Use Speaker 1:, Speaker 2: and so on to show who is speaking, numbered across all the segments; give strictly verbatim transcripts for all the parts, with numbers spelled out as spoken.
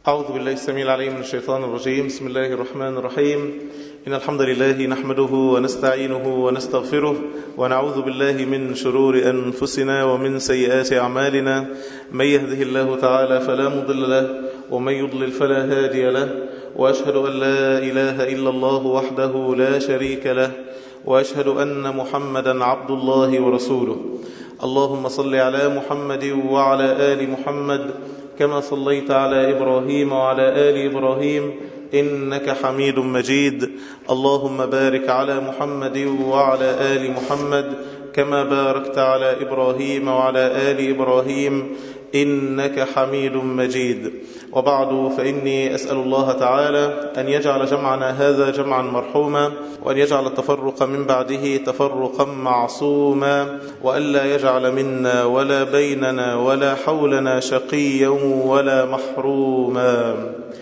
Speaker 1: أعوذ بالله السميع العليم من الشيطان الرجيم. بسم الله الرحمن الرحيم. إن الحمد لله نحمده ونستعينه ونستغفره ونعوذ بالله من شرور أنفسنا ومن سيئات أعمالنا. من يهده الله تعالى فلا مضل له ومن يضلل فلا هادي له، وأشهد أن لا إله إلا الله وحده لا شريك له، وأشهد أن محمدا عبد الله ورسوله. اللهم صل على محمد وعلى آل محمد كما صليت على إبراهيم وعلى آل إبراهيم إنك حميد مجيد. اللهم بارك على محمد وعلى آل محمد كما باركت على إبراهيم وعلى آل إبراهيم إنك حميد مجيد. وبعد، فإني أسأل الله تعالى أن يجعل جمعنا هذا جمعا مرحوما، وأن يجعل التفرق من بعده تفرقا معصوما، وألا يجعل منا ولا بيننا ولا حولنا شقيا ولا محروما.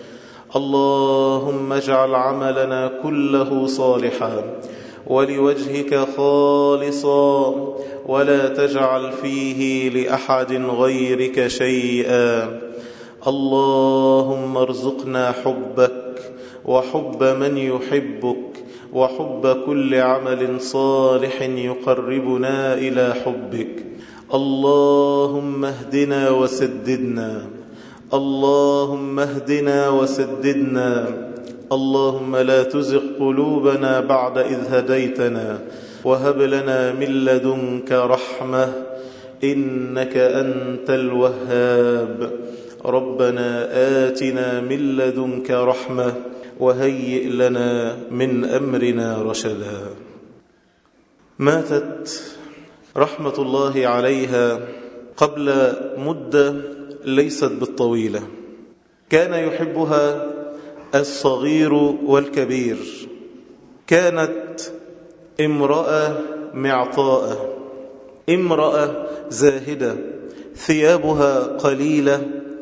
Speaker 1: اللهم اجعل عملنا كله صالحا ولوجهك خالصا، ولا تجعل فيه لأحد غيرك شيئا. اللهم ارزقنا حبك وحب من يحبك وحب كل عمل صالح يقربنا إلى حبك. اللهم اهدنا وسددنا، اللهم اهدنا وسددنا. اللهم لا تزغ قلوبنا بعد إذ هديتنا، وهب لنا من لدنك رحمة إنك أنت الوهاب. ربنا آتنا من لدنك رحمة وهيئ لنا من أمرنا رشدا. ماتت رحمة الله عليها قبل مدة ليست بالطويلة. كان يحبها الصغير والكبير. كانت امرأة معطاءة، امرأة زاهدة، ثيابها قليلة.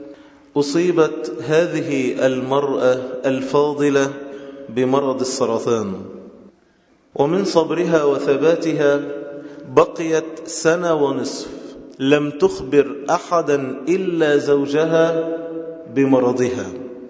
Speaker 1: أصيبت هذه المرأة الفاضلة بمرض السرطان، ومن صبرها وثباتها بقيت سنة ونصف لم تخبر أحدا إلا زوجها بمرضها،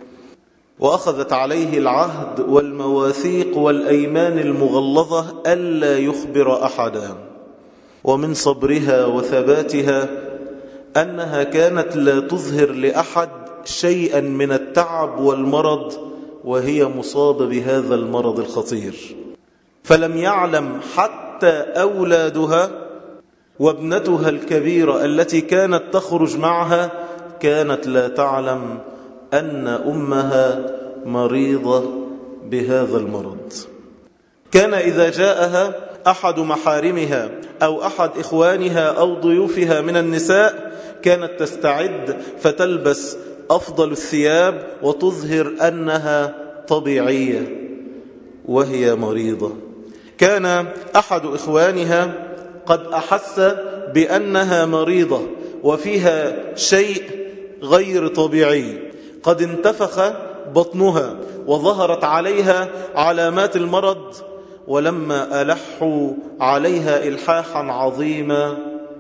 Speaker 1: وأخذت عليه العهد والمواثيق والأيمان المغلظة ألا يخبر أحدا. ومن صبرها وثباتها أنها كانت لا تظهر لأحد شيئا من التعب والمرض وهي مصابة بهذا المرض الخطير. فلم يعلم حتى أولادها وابنتها الكبيرة التي كانت تخرج معها، كانت لا تعلم أن أمها مريضة بهذا المرض. كان إذا جاءها أحد محارمها أو أحد إخوانها أو ضيوفها من النساء كانت تستعد فتلبس أفضل الثياب وتظهر أنها طبيعية وهي مريضة. كان أحد إخوانها قد أحس بأنها مريضة وفيها شيء غير طبيعي، قد انتفخ بطنها وظهرت عليها علامات المرض، ولما ألحوا عليها إلحاحا عظيما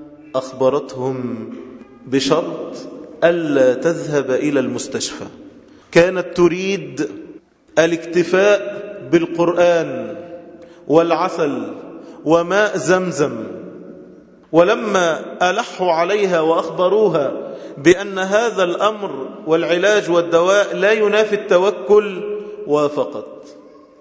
Speaker 1: أخبرتهم بشرط ألا تذهب إلى المستشفى. كانت تريد الاكتفاء بالقرآن والعسل وماء زمزم، ولما ألحوا عليها وأخبروها بأن هذا الأمر والعلاج والدواء لا ينافي التوكل وافقت،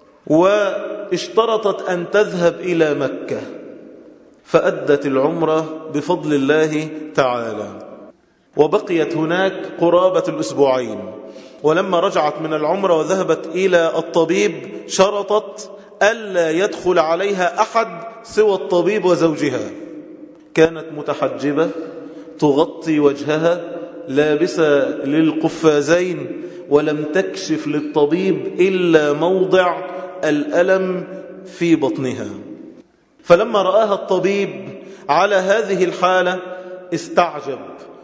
Speaker 1: واشترطت أن تذهب إلى مكة، فأدت العمرة بفضل الله تعالى، وبقيت هناك قرابة الأسبوعين. ولما رجعت من العمرة وذهبت إلى الطبيب شرطت ألا يدخل عليها أحد سوى الطبيب وزوجها. كانت متحجبة تغطي وجهها لابسة للقفازين، ولم تكشف للطبيب إلا موضع الألم في بطنها. فلما رآها الطبيب على هذه الحالة استعجب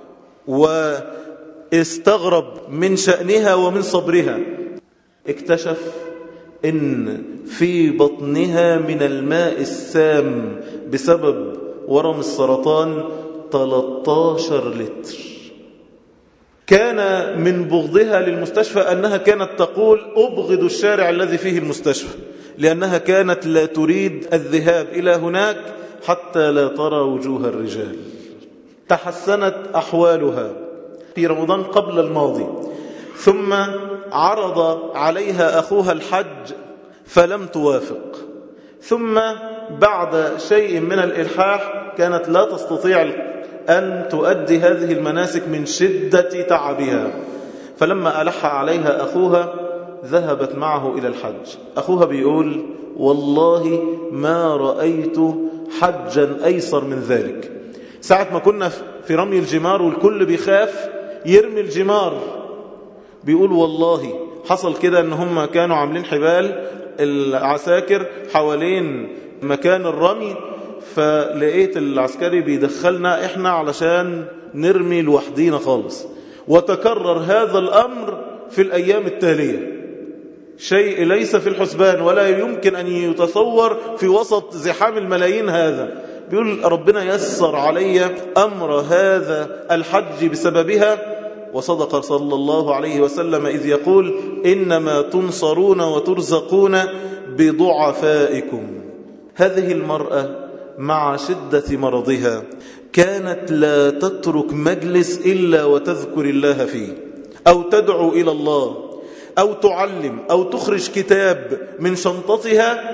Speaker 1: واستغرب من شأنها ومن صبرها. اكتشف إن في بطنها من الماء السام بسبب ورم السرطان ثلاثة عشر لتر. كان من بغضها للمستشفى أنها كانت تقول أبغض الشارع الذي فيه المستشفى، لأنها كانت لا تريد الذهاب إلى هناك حتى لا ترى وجوه الرجال. تحسنت أحوالها في رمضان قبل الماضي، ثم عرض عليها أخوها الحج فلم توافق، ثم بعد شيء من الإلحاح كانت لا تستطيع أن تؤدي هذه المناسك من شدة تعبها، فلما ألح عليها أخوها ذهبت معه إلى الحج. أخوها بيقول والله ما رأيت حجا أيسر من ذلك. ساعة ما كنا في رمي الجمار والكل بيخاف يرمي الجمار، بيقول والله حصل كده ان هم كانوا عاملين حبال العساكر حوالين مكان الرمي، فلقيت العسكري بيدخلنا احنا علشان نرمي لوحدينا خالص. وتكرر هذا الأمر في الأيام التالية، شيء ليس في الحسبان ولا يمكن أن يتصور في وسط زحام الملايين. هذا بيقول ربنا يسر علي أمر هذا الحج بسببها، وصدق صلى الله عليه وسلم إذ يقول إنما تنصرون وترزقون بضعفائكم. هذه المرأة مع شدة مرضها كانت لا تترك مجلس إلا وتذكر الله فيه، أو تدعو إلى الله، أو تعلم، أو تخرج كتاب من شنطتها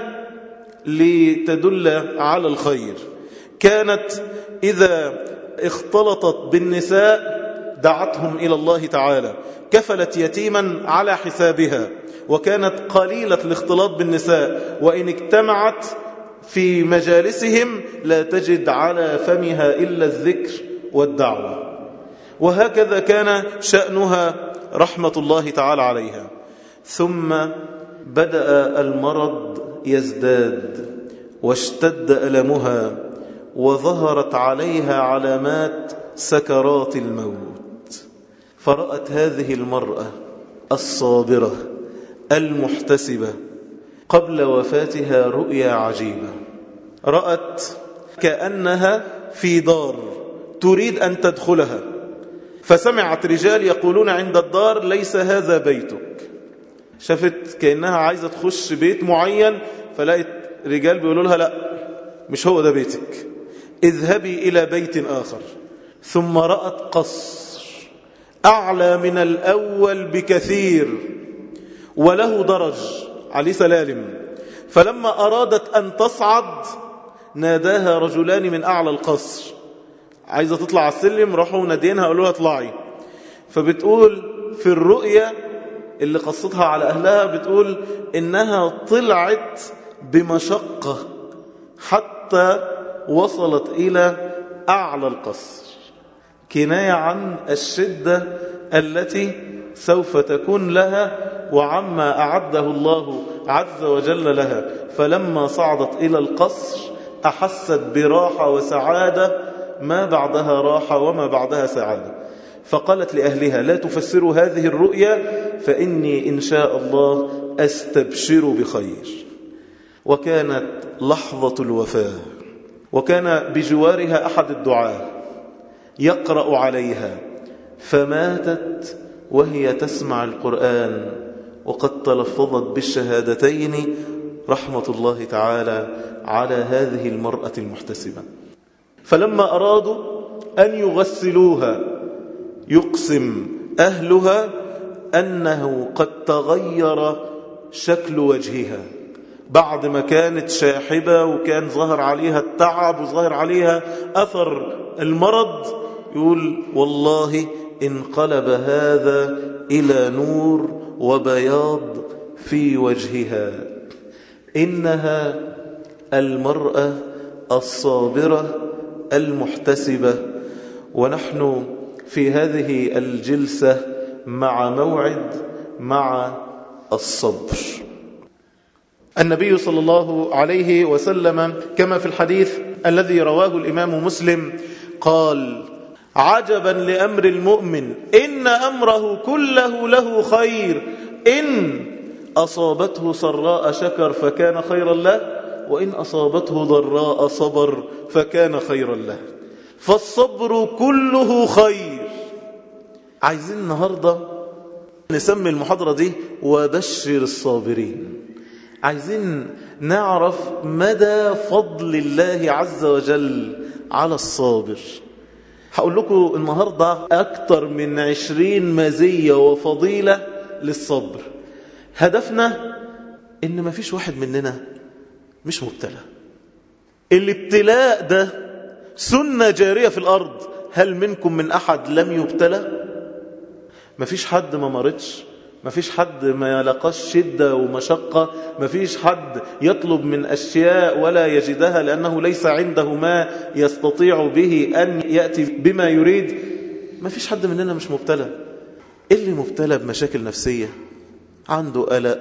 Speaker 1: لتدل على الخير. كانت إذا اختلطت بالنساء دعتهم إلى الله تعالى، كفلت يتيما على حسابها، وكانت قليلة الاختلاط بالنساء، وإن اجتمعت في مجالسهم لا تجد على فمها إلا الذكر والدعوة. وهكذا كان شأنها رحمة الله تعالى عليها. ثم بدأ المرض يزداد واشتد ألمها، وظهرت عليها علامات سكرات الموت. فرأت هذه المرأة الصابرة المحتسبة قبل وفاتها رؤيا عجيبة. رأت كأنها في دار تريد أن تدخلها، فسمعت رجال يقولون عند الدار ليس هذا بيتك. شافت كأنها عايزة تخش بيت معين، فلقيت رجال بيقولوا لها لا مش هو ده بيتك، اذهبي إلى بيت آخر. ثم رأت قصر أعلى من الأول بكثير، وله درج عليه سلالم. فلما أرادت أن تصعد ناداها رجلان من أعلى القصر، عايزة تطلع على السلم، راحوا نادينها قالوا لها اطلعي. فبتقول في الرؤية اللي قصتها على أهلها، بتقول إنها طلعت بمشقة حتى وصلت إلى أعلى القصر، كناية عن الشدة التي سوف تكون لها وعما أعده الله عز وجل لها. فلما صعدت إلى القصر أحست براحة وسعادة ما بعدها راحة وما بعدها سعادة. فقالت لأهلها لا تفسروا هذه الرؤيا فإني إن شاء الله أستبشر بخير. وكانت لحظة الوفاة، وكان بجوارها أحد الدعاة يقرأ عليها، فماتت وهي تسمع القرآن وقد تلفظت بالشهادتين. رحمة الله تعالى على هذه المرأة المحتسبة. فلما أرادوا أن يغسلوها يقسم أهلها أنه قد تغير شكل وجهها، بعد ما كانت شاحبة وكان ظهر عليها التعب وظهر عليها أثر المرض، يقول والله انقلب هذا إلى نور وبياض في وجهها. إنها المرأة الصابرة المحتسبة. ونحن في هذه الجلسة مع موعد مع الصبر. النبي صلى الله عليه وسلم كما في الحديث الذي رواه الإمام مسلم قال عجبا لأمر المؤمن إن أمره كله له خير، إن أصابته سراء شكر فكان خيرا له، وإن أصابته ضراء صبر فكان خيرا له. فالصبر كله خير. عايزين النهاردة نسمي المحاضرة دي وبشر الصابرين. عايزين نعرف مدى فضل الله عز وجل على الصابر. هقول لكم النهاردة أكتر من عشرين مزية وفضيلة للصبر. هدفنا إن ما فيش واحد مننا مش مبتلى. الابتلاء ده سنة جارية في الأرض. هل منكم من أحد لم يبتلى؟ ما فيش حد ما مرضش، ما فيش حد ما لقاش شدة ومشقة، ما فيش حد يطلب من أشياء ولا يجدها لأنه ليس عنده ما يستطيع به أن يأتي بما يريد. ما فيش حد مننا مش مبتلى. اللي مبتلى بمشاكل نفسية، عنده قلق،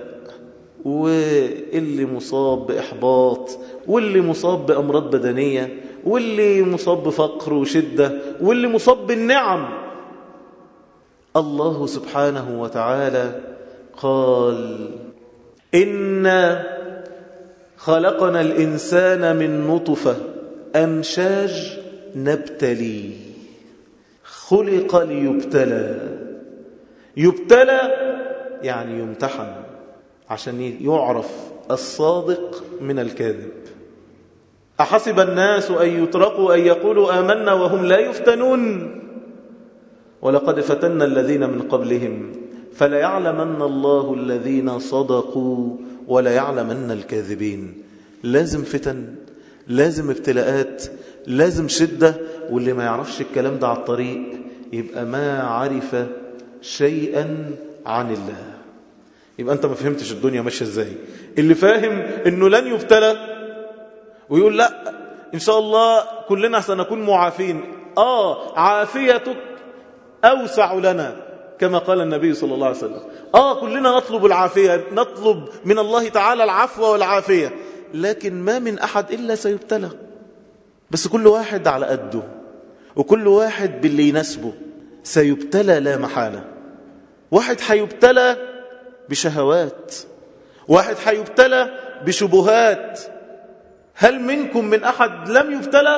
Speaker 1: واللي مصاب بإحباط، واللي مصاب بأمراض بدنية، واللي مصاب بفقر وشدة، واللي مصاب بالنعم. الله سبحانه وتعالى قال: إنا خلقنا الإنسان من نطفة أمشاج نبتليه. خلق ليبتلى. يبتلى يعني يمتحن عشان يعرف الصادق من الكاذب. أحسب الناس أن يتركوا أن يقولوا آمنا وهم لا يفتنون ولقد فتنا الذين من قبلهم فليعلمن الله الذين صدقوا وليعلمن الكاذبين. لازم فتن، لازم ابتلاءات، لازم شدة. واللي ما يعرفش الكلام ده على الطريق يبقى ما عرف شيئا عن الله. يبقى أنت ما فهمتش الدنيا ماشية ازاي. اللي فاهم أنه لن يبتلى ويقول لا إن شاء الله كلنا سنكون معافين. آه عافيتك أوسع لنا كما قال النبي صلى الله عليه وسلم. آه كلنا نطلب العافية، نطلب من الله تعالى العفو والعافية، لكن ما من أحد إلا سيبتلى. بس كل واحد على قده، وكل واحد باللي يناسبه سيبتلى لا محالة. واحد حيبتلى بشهوات، واحد حيبتلى بشبهات. هل منكم من أحد لم يبتلى؟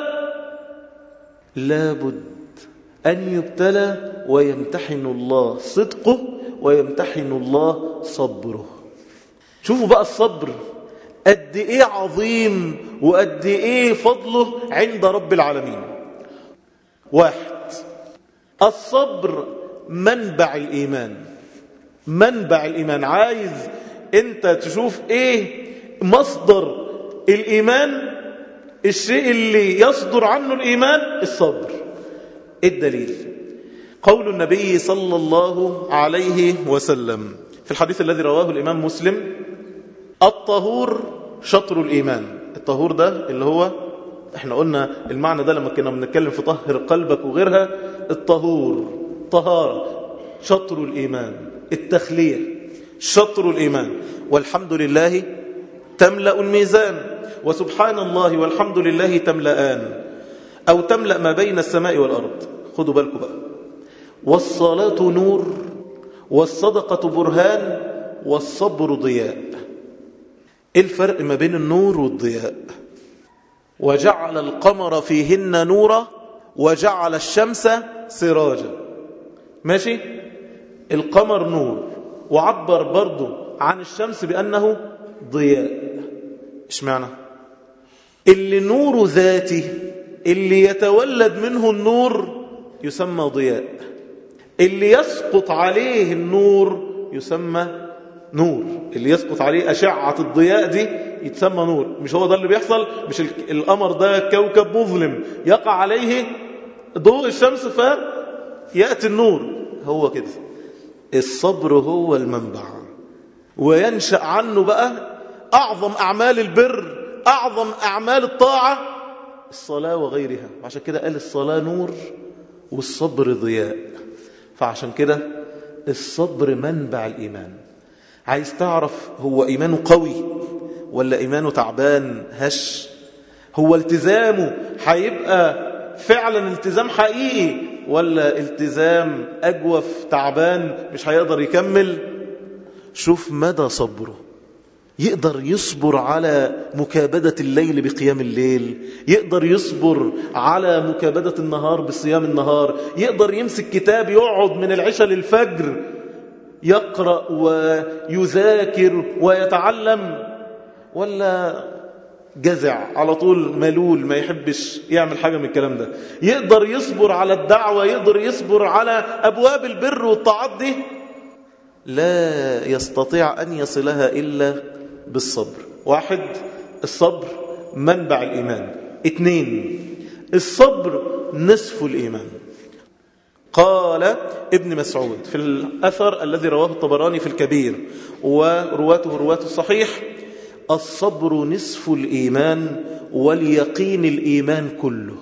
Speaker 1: لابد أن يبتلى ويمتحن الله صدقه ويمتحن الله صبره. شوفوا بقى الصبر قد إيه عظيم وقد إيه فضله عند رب العالمين. واحد، الصبر منبع الإيمان. منبع الإيمان. عايز أنت تشوف إيه مصدر الإيمان؟ الشيء اللي يصدر عنه الإيمان الصبر. الدليل قول النبي صلى الله عليه وسلم في الحديث الذي رواه الإمام مسلم: الطهور شطر الإيمان. الطهور ده اللي هو احنا قلنا المعنى ده لما كنا بنتكلم في طهر قلبك وغيرها. الطهور طهارة، شطر الإيمان، التخلية شطر الإيمان. والحمد لله تملأ الميزان، وسبحان الله والحمد لله تملأان، أو تملأ ما بين السماء والأرض. خدوا بالكم بقى. والصلاة نور، والصدقة برهان، والصبر ضياء. إيه الفرق ما بين النور والضياء؟ وجعل القمر فيهن نورا وجعل الشمس سراجا. ماشي؟ القمر نور، وعبر برضو عن الشمس بأنه ضياء. إيش معنى؟ اللي نور ذاتي، اللي يتولد منه النور يسمى ضياء، اللي يسقط عليه النور يسمى نور. اللي يسقط عليه أشعة الضياء دي يتسمى نور. مش هو ده اللي بيحصل؟ مش القمر ده كوكب مظلم يقع عليه ضوء الشمس فيأتي النور؟ هو كده. الصبر هو المنبع، وينشأ عنه بقى أعظم أعمال البر، أعظم أعمال الطاعة، الصلاة وغيرها. عشان كده قال الصلاة نور والصبر ضياء. فعشان كده الصبر منبع الإيمان. عايز تعرف هو إيمانه قوي ولا إيمانه تعبان هش؟ هو التزامه هيبقى فعلا التزام حقيقي ولا التزام أجوف تعبان مش هيقدر يكمل؟ شوف مدى صبره. يقدر يصبر على مكابدة الليل بقيام الليل، يقدر يصبر على مكابدة النهار بصيام النهار، يقدر يمسك كتاب يقعد من العشاء للفجر يقرأ ويذاكر ويتعلم، ولا جزع على طول ملول ما يحبش يعمل حاجة من الكلام ده؟ يقدر يصبر على الدعوة، يقدر يصبر على أبواب البر والطاعات دي؟ لا يستطيع أن يصلها إلا بالصبر. واحد، الصبر منبع الإيمان. اثنين، الصبر نصف الإيمان. قال ابن مسعود في الأثر الذي رواه الطبراني في الكبير ورواته رواة الصحيح: الصبر نصف الإيمان واليقين الإيمان كله.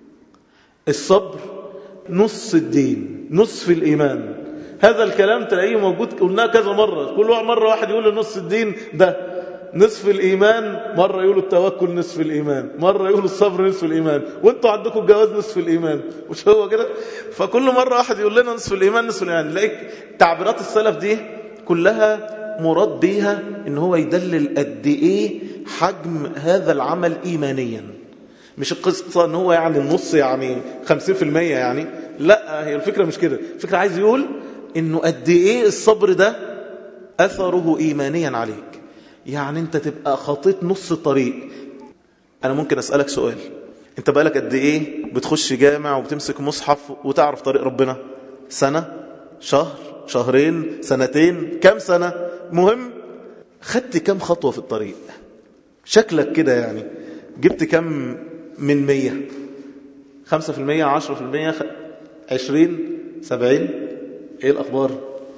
Speaker 1: الصبر نص الدين، نصف الإيمان. هذا الكلام تلاقيه موجود، قلناه كذا مرة، كل مرة واحد يقول نص الدين ده نصف الإيمان، مرة يقولوا التوكل نصف الإيمان، مرة يقولوا الصبر نصف الإيمان، وانتوا عندكم الجواز نصف الإيمان، مش هو كده؟ فكل مرة واحد يقول لنا نصف الإيمان نصف الإيمان. لقيت تعبيرات السلف دي كلها مراد بيها ان هو يدلل قد ايه حجم هذا العمل ايمانيا. مش القصة ان هو يعني النص يعني خمسين في المية يعني، لا، هي الفكرة مش كده. الفكرة عايز يقول انه قد ايه الصبر ده اثره ايمانيا عليك. يعني انت تبقى خطيت نص الطريق. انا ممكن اسألك سؤال: انت بقالك قد ايه بتخش جامع وبتمسك مصحف وتعرف طريق ربنا؟ سنة؟ شهر؟ شهرين؟ سنتين؟ كم سنة؟ مهم خدت كم خطوة في الطريق؟ شكلك كده يعني جبت كم من مية؟ خمسة في المية؟ عشرة في المية؟ عشرين؟ سبعين؟ ايه الأخبار؟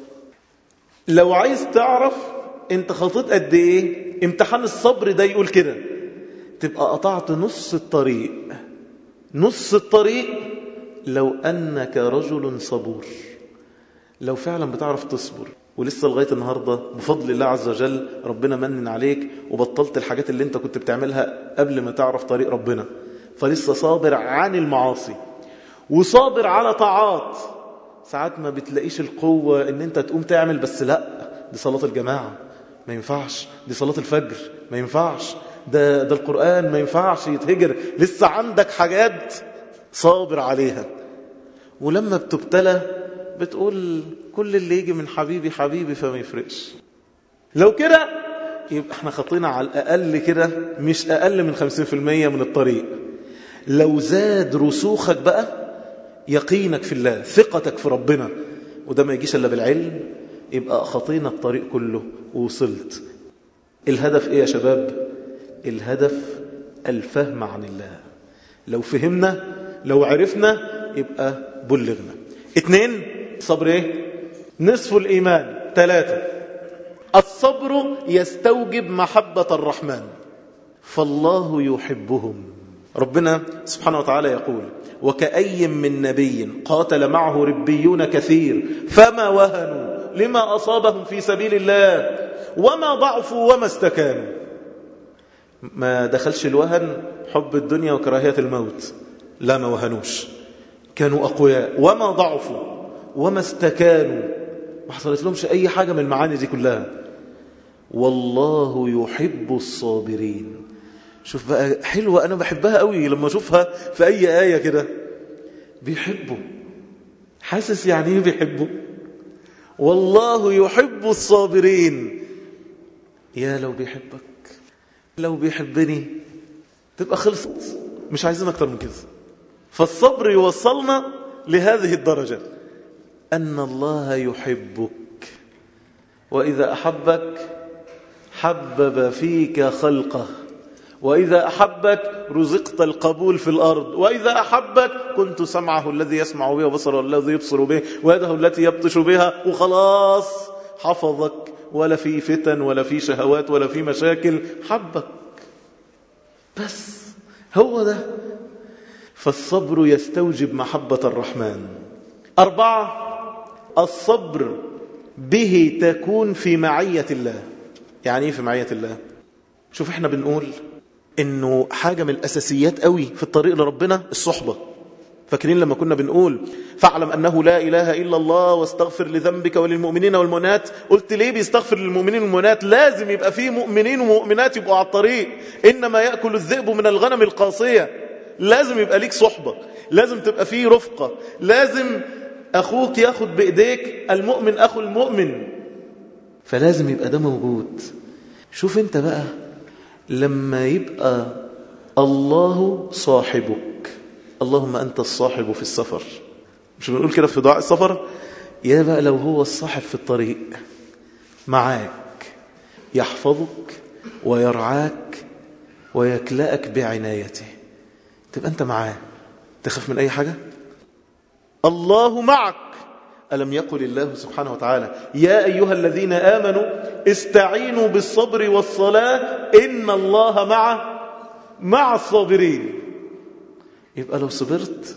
Speaker 1: لو عايز تعرف انت خطيت قد ايه، امتحان الصبر ده يقول كده: تبقى قطعت نص الطريق. نص الطريق لو أنك رجل صبور، لو فعلا بتعرف تصبر. ولسه لغاية النهاردة بفضل الله عز وجل ربنا منن عليك وبطلت الحاجات اللي انت كنت بتعملها قبل ما تعرف طريق ربنا، فلسه صابر عن المعاصي وصابر على طاعات. ساعات ما بتلاقيش القوة ان انت تقوم تعمل، بس لا، دي صلاة الجماعة ما ينفعش، دي صلاة الفجر ما ينفعش، ده, ده القرآن ما ينفعش يتهجر. لسه عندك حاجات صابر عليها. ولما بتبتلى بتقول كل اللي يجي من حبيبي حبيبي فما يفرقش. لو كده يبقى احنا خطينا على الأقل كده مش أقل من خمسين في المية من الطريق. لو زاد رسوخك بقى، يقينك في الله، ثقتك في ربنا، وده ما يجيش إلا بالعلم، يبقى خطينا الطريق كله ووصلت. الهدف ايه يا شباب؟ الهدف الفهم عن الله. لو فهمنا، لو عرفنا، يبقى بلغنا. اتنين، صبر ايه؟ نصف الإيمان. ثلاثة، الصبر يستوجب محبة الرحمن، فالله يحبهم. ربنا سبحانه وتعالى يقول: وكأي من نبي قاتل معه ربيون كثير فما وهنوا لما أصابهم في سبيل الله وما ضعفوا وما استكانوا. ما دخلش الوهن حب الدنيا وكراهية الموت، لا، ما وهنوش، كانوا أقوياء. وما ضعفوا وما استكانوا، ما حصلت لهمش أي حاجة من المعاني دي كلها. والله يحب الصابرين. شوف بقى حلوة، أنا بحبها قوي لما أشوفها في أي آية كده. بيحبوا، حاسس يعني ايه بيحبوا؟ والله يحب الصابرين. يا لو بيحبك، لو بيحبني تبقى خلصت، مش عايزين أكتر من كده. فالصبر يوصلنا لهذه الدرجة، أن الله يحبك، وإذا أحبك حبب فيك خلقه، وإذا أحبك رزقت القبول في الأرض، وإذا أحبك كنت سمعه الذي يسمع به وبصره الذي يبصر به ويده التي يبطش بها، وخلاص حفظك، ولا في فتن ولا في شهوات ولا في مشاكل، حبك بس. هو ده. فالصبر يستوجب محبة الرحمن. أربعة، الصبر به تكون في معية الله. يعني ايه في معية الله؟ شوف، احنا بنقول انه حاجة من الاساسيات قوي في الطريق لربنا الصحبة. فاكرين لما كنا بنقول فاعلم أنه لا إله إلا الله واستغفر لذنبك وللمؤمنين والمؤمنات؟ قلت ليه بيستغفر للمؤمنين والمؤمنات؟ لازم يبقى فيه مؤمنين ومؤمنات يبقوا على الطريق، إنما يأكل الذئب من الغنم القاصية. لازم يبقى ليك صحبة، لازم تبقى فيه رفقة، لازم أخوك ياخد بإيديك، المؤمن أخو المؤمن، فلازم يبقى ده موجود. شوف انت بقى لما يبقى الله صاحبك، اللهم أنت الصاحب في السفر، مش بنقول كده في دعاء السفر؟ يا بقى لو هو الصاحب في الطريق معاك، يحفظك ويرعاك ويكلأك بعنايته، تبقى أنت معاه، تخاف من أي حاجة؟ الله معك. ألم يقل الله سبحانه وتعالى يا أيها الذين آمنوا استعينوا بالصبر والصلاة إن الله مع مع الصابرين. يبقى لو صبرت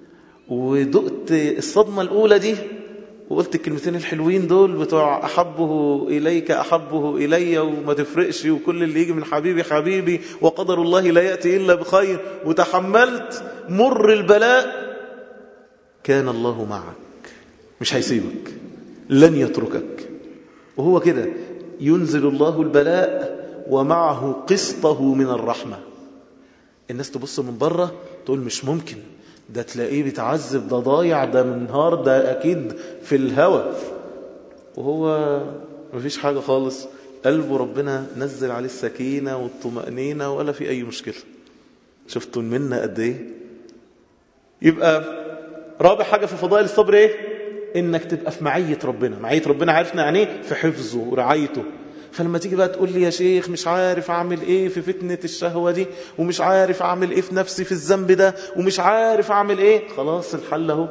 Speaker 1: ودقت الصدمة الأولى دي وقلت الكلمتين الحلوين دول بتوع أحبه إليك أحبه إلي وما تفرقش وكل اللي يجي من حبيبي حبيبي وقدر الله لا يأتي إلا بخير، وتحملت مر البلاء، كان الله معك، مش هيسيبك، لن يتركك. وهو كده ينزل الله البلاء ومعه قسطه من الرحمة. الناس تبص من بره تقول مش ممكن، ده تلاقيه بيتعذب، ده ضايع، ده منهار، ده أكيد في الهوى، وهو مفيش حاجة خالص، قلبه ربنا نزل عليه السكينة والطمأنينة ولا في أي مشكلة. شفتوا المنة قد إيه؟ يبقى رابع حاجة في فضائل الصبر إيه؟ إنك تبقى في معية ربنا. معية ربنا عرفنا يعني إيه؟ في حفظه ورعايته. فلما تيجي بقى تقول لي يا شيخ مش عارف أعمل إيه في فتنة الشهوة دي، ومش عارف أعمل إيه في نفسي في الذنب ده، ومش عارف أعمل إيه، خلاص الحل اهو،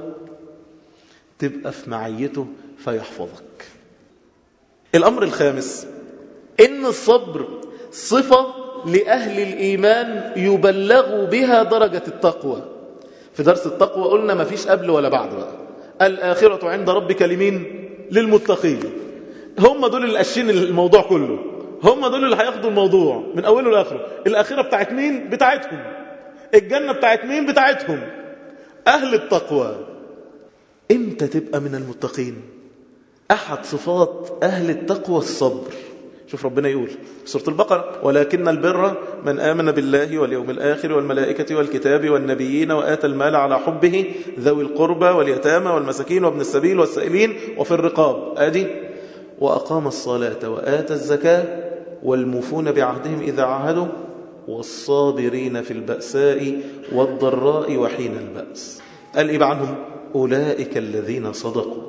Speaker 1: تبقى في معيته فيحفظك. الأمر الخامس إن الصبر صفة لأهل الإيمان يبلغوا بها درجة التقوى. في درس التقوى قلنا ما فيش قبل ولا بعد بقى. الآخرة عند ربك لمين؟ للمتقين. هم دول اللي قاشين الموضوع كله، هم دول اللي هياخدوا الموضوع من أوله لآخره. الآخرة بتاعت مين؟ بتاعتهم. الجنة بتاعت مين؟ بتاعتهم. أهل التقوى. إمتى تبقى من المتقين؟ أحد صفات أهل التقوى الصبر. شوف ربنا يقول في سورة البقرة ولكن البر من آمن بالله واليوم الآخر والملائكة والكتاب والنبيين وآتى المال على حبه ذوي القربى واليتامى والمساكين وابن السبيل والسائلين وفي الرقاب، آدي وأقام الصلاة وآتى الزكاة والموفون بعهدهم إذا عاهدوا والصابرين في البأساء والضراء وحين البأس. قال إيه عنهم؟ أولئك الذين صدقوا.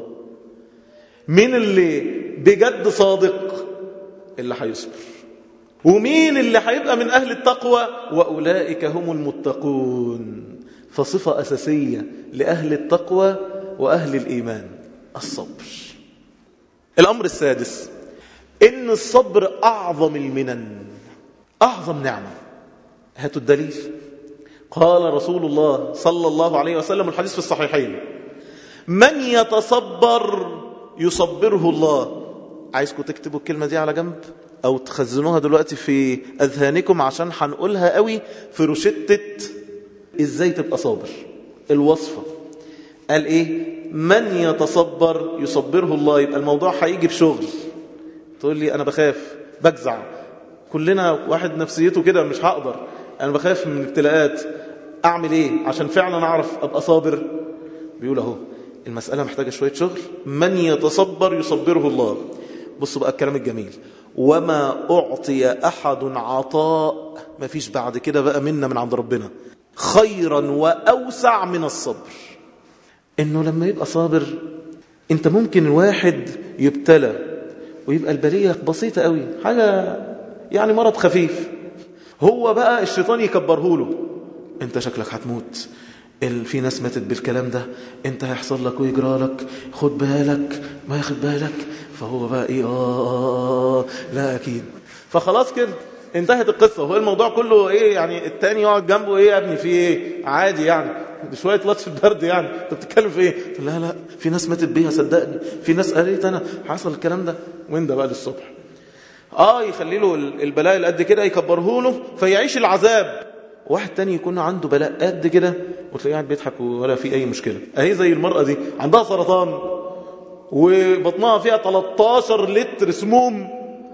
Speaker 1: مين اللي بجد صادق؟ اللي هيصبر. ومين اللي هيبقى من أهل التقوى؟ وأولئك هم المتقون. فصفة أساسية لأهل التقوى وأهل الإيمان الصبر. الأمر السادس إن الصبر أعظم المنن، أعظم نعمة. هاتوا الدليل. قال رسول الله صلى الله عليه وسلم الحديث في الصحيحين من يتصبر يصبره الله. عايزكم تكتبوا الكلمة دي على جنب أو تخزنوها دلوقتي في أذهانكم عشان هنقولها قوي في روشتة إزاي تبقى صابر. الوصفة قال إيه؟ من يتصبر يصبره الله. يبقى الموضوع هيجي بشغل. تقول لي أنا بخاف بجزع، كلنا واحد نفسيته كده مش هقدر، أنا بخاف من الابتلاءات، أعمل إيه عشان فعلا أعرف أبقى صابر؟ بيقول أهو المسألة محتاجة شوية شغل. من يتصبر يصبره الله. بصوا بقى الكلام الجميل. وما أعطي أحد عطاء، ما فيش بعد كده بقى منا من عند ربنا، خيرا وأوسع من الصبر. إنه لما يبقى صابر، أنت ممكن الواحد يبتلى ويبقى البلية بسيطة قوي، حاجة يعني مرض خفيف، هو بقى الشيطان يكبره له. أنت شكلك هتموت، في ناس ماتت بالكلام ده، انت هيحصل لك ويجرى لك، خد بالك، ما ياخد بالك. فهو بقى ايه آه, آه, آه لا اكيد. فخلاص كده انتهت القصة. هو الموضوع كله ايه يعني؟ التاني يقعد جنبه ايه يا ابني في ايه؟ عادي يعني، شوية لطش البرد يعني، انت بتتكلم في ايه؟ لا لا في ناس ماتت بيها صدقني، في ناس قالت انا حصل الكلام ده. وين ده بقى للصبح؟ اه يخلي له البلاء اللي قد كده يكبره له فيعيش العذاب. واحد تاني يكون عنده بلاء قد كده وتلاقيه قاعد بيضحك ولا في أي مشكلة. أهي زي المرأة دي عندها سرطان وبطنها فيها تلتاشر لتر سموم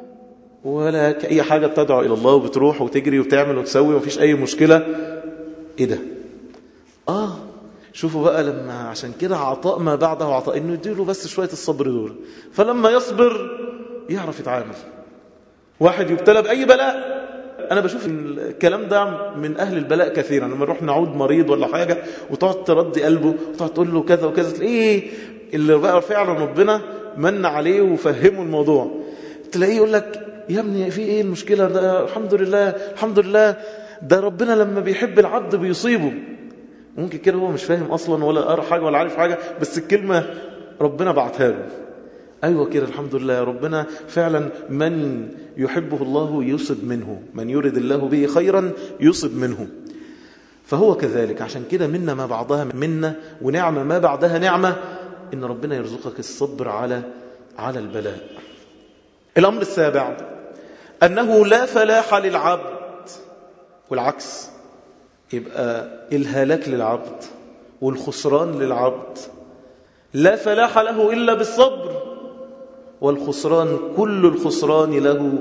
Speaker 1: ولا أي حاجة، بتدعو إلى الله وبتروح وتجري وبتعمل وتسوي ومفيش أي مشكلة. إيه ده؟ آه شوفوا بقى لما عشان كده عطاء ما بعده عطاء، إنه يديله بس شوية الصبر دول، فلما يصبر يعرف يتعامل. واحد يبتلى بأي بلاء، أنا بشوف الكلام ده من أهل البلاء كثيرا، لما نروح نعود مريض ولا حاجة وتقعد تردي قلبه وتقعد تقول له كذا وكذا، تلاقيه اللي بقى فعلا ربنا من عليه وفهمه الموضوع، تلاقيه يقول لك يا ابني في ايه المشكلة ده؟ الحمد لله الحمد لله، ده ربنا لما بيحب العبد بيصيبه. ممكن كده هو مش فاهم أصلا ولا قرأ حاجة ولا عارف حاجة، بس الكلمة ربنا بعتها له. أيوة كده الحمد لله، ربنا فعلا من يحبه الله يصب منه، من يريد الله به خيرا يصب منه. فهو كذلك، عشان كده منا ما بعضها منا، ونعمة ما بعدها نعمة، إن ربنا يرزقك الصبر على على البلاء. الأمر السابع أنه لا فلاح للعبد، والعكس يبقى الهلاك للعبد والخسران للعبد. لا فلاح له إلا بالصبر، والخسران كل الخسران له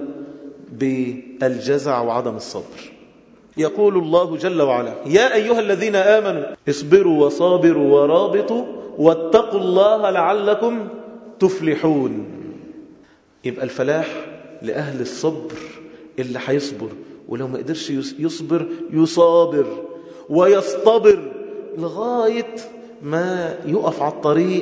Speaker 1: بالجزع وعدم الصبر. يقول الله جل وعلا يا أيها الذين آمنوا اصبروا وصابروا ورابطوا واتقوا الله لعلكم تفلحون. يبقى الفلاح لأهل الصبر، اللي هيصبر، ولو ما قدرش يصبر يصابر ويصطبر لغاية ما يقف على الطريق.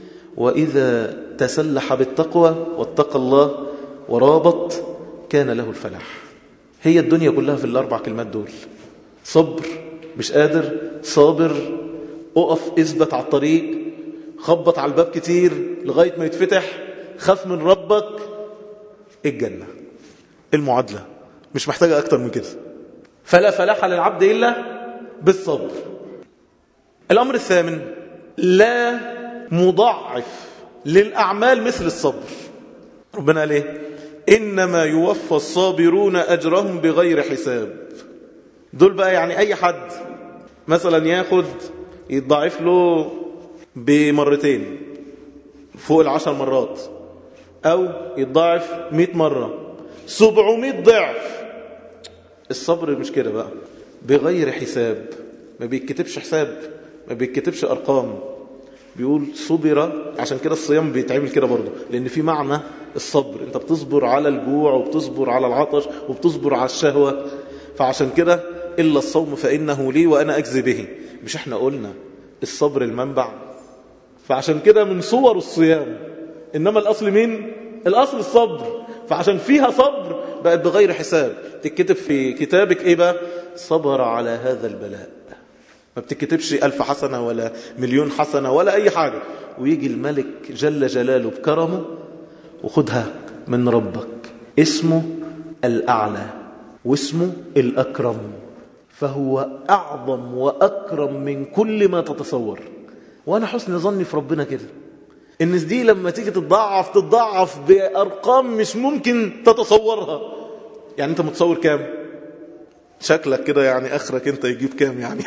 Speaker 1: وإذا تسلح بالتقوى واتقى الله ورابط كان له الفلاح. هي الدنيا كلها في الأربع كلمات دول: صبر، مش قادر، صابر، اقف اثبت على الطريق، خبط على الباب كتير لغاية ما يتفتح، خاف من ربك، الجنة. المعادلة مش محتاجة أكتر من كده. فلا فلاح للعبد إلا بالصبر. الأمر الثامن: لا مضاعف للأعمال مثل الصبر. ربنا قال إيه؟ إنما يوفى الصابرون أجرهم بغير حساب. دول بقى يعني أي حد مثلا ياخد يتضاعف له بمرتين فوق العشر مرات، أو يتضاعف مئة مرة، سبعمائة ضعف. الصبر مش كده بقى، بغير حساب، ما بيتكتبش حساب، ما بيتكتبش أرقام، بيقول صبر. عشان كده الصيام بيتعمل كده برضه، لأن في معنى الصبر، انت بتصبر على الجوع وبتصبر على العطش وبتصبر على الشهوة. فعشان كده إلا الصوم فإنه لي وأنا أجزي به. مش احنا قلنا الصبر المنبع؟ فعشان كده من صور الصيام، إنما الأصل مين؟ الأصل الصبر. فعشان فيها صبر بقت بغير حساب. تكتب في كتابك إيه بقى؟ صبر على هذا البلاء. ما بتكتبش ألف حسنة ولا مليون حسنة ولا أي حاجة. ويجي الملك جل جلاله بكرمه وخدها من ربك، اسمه الأعلى واسمه الأكرم، فهو أعظم وأكرم من كل ما تتصور. وأنا حسن ظني في ربنا كده، الناس دي لما تيجي تتضاعف تتضاعف بأرقام مش ممكن تتصورها. يعني أنت متصور كام؟ شكلك كده يعني آخرك أنت يجيب كام يعني؟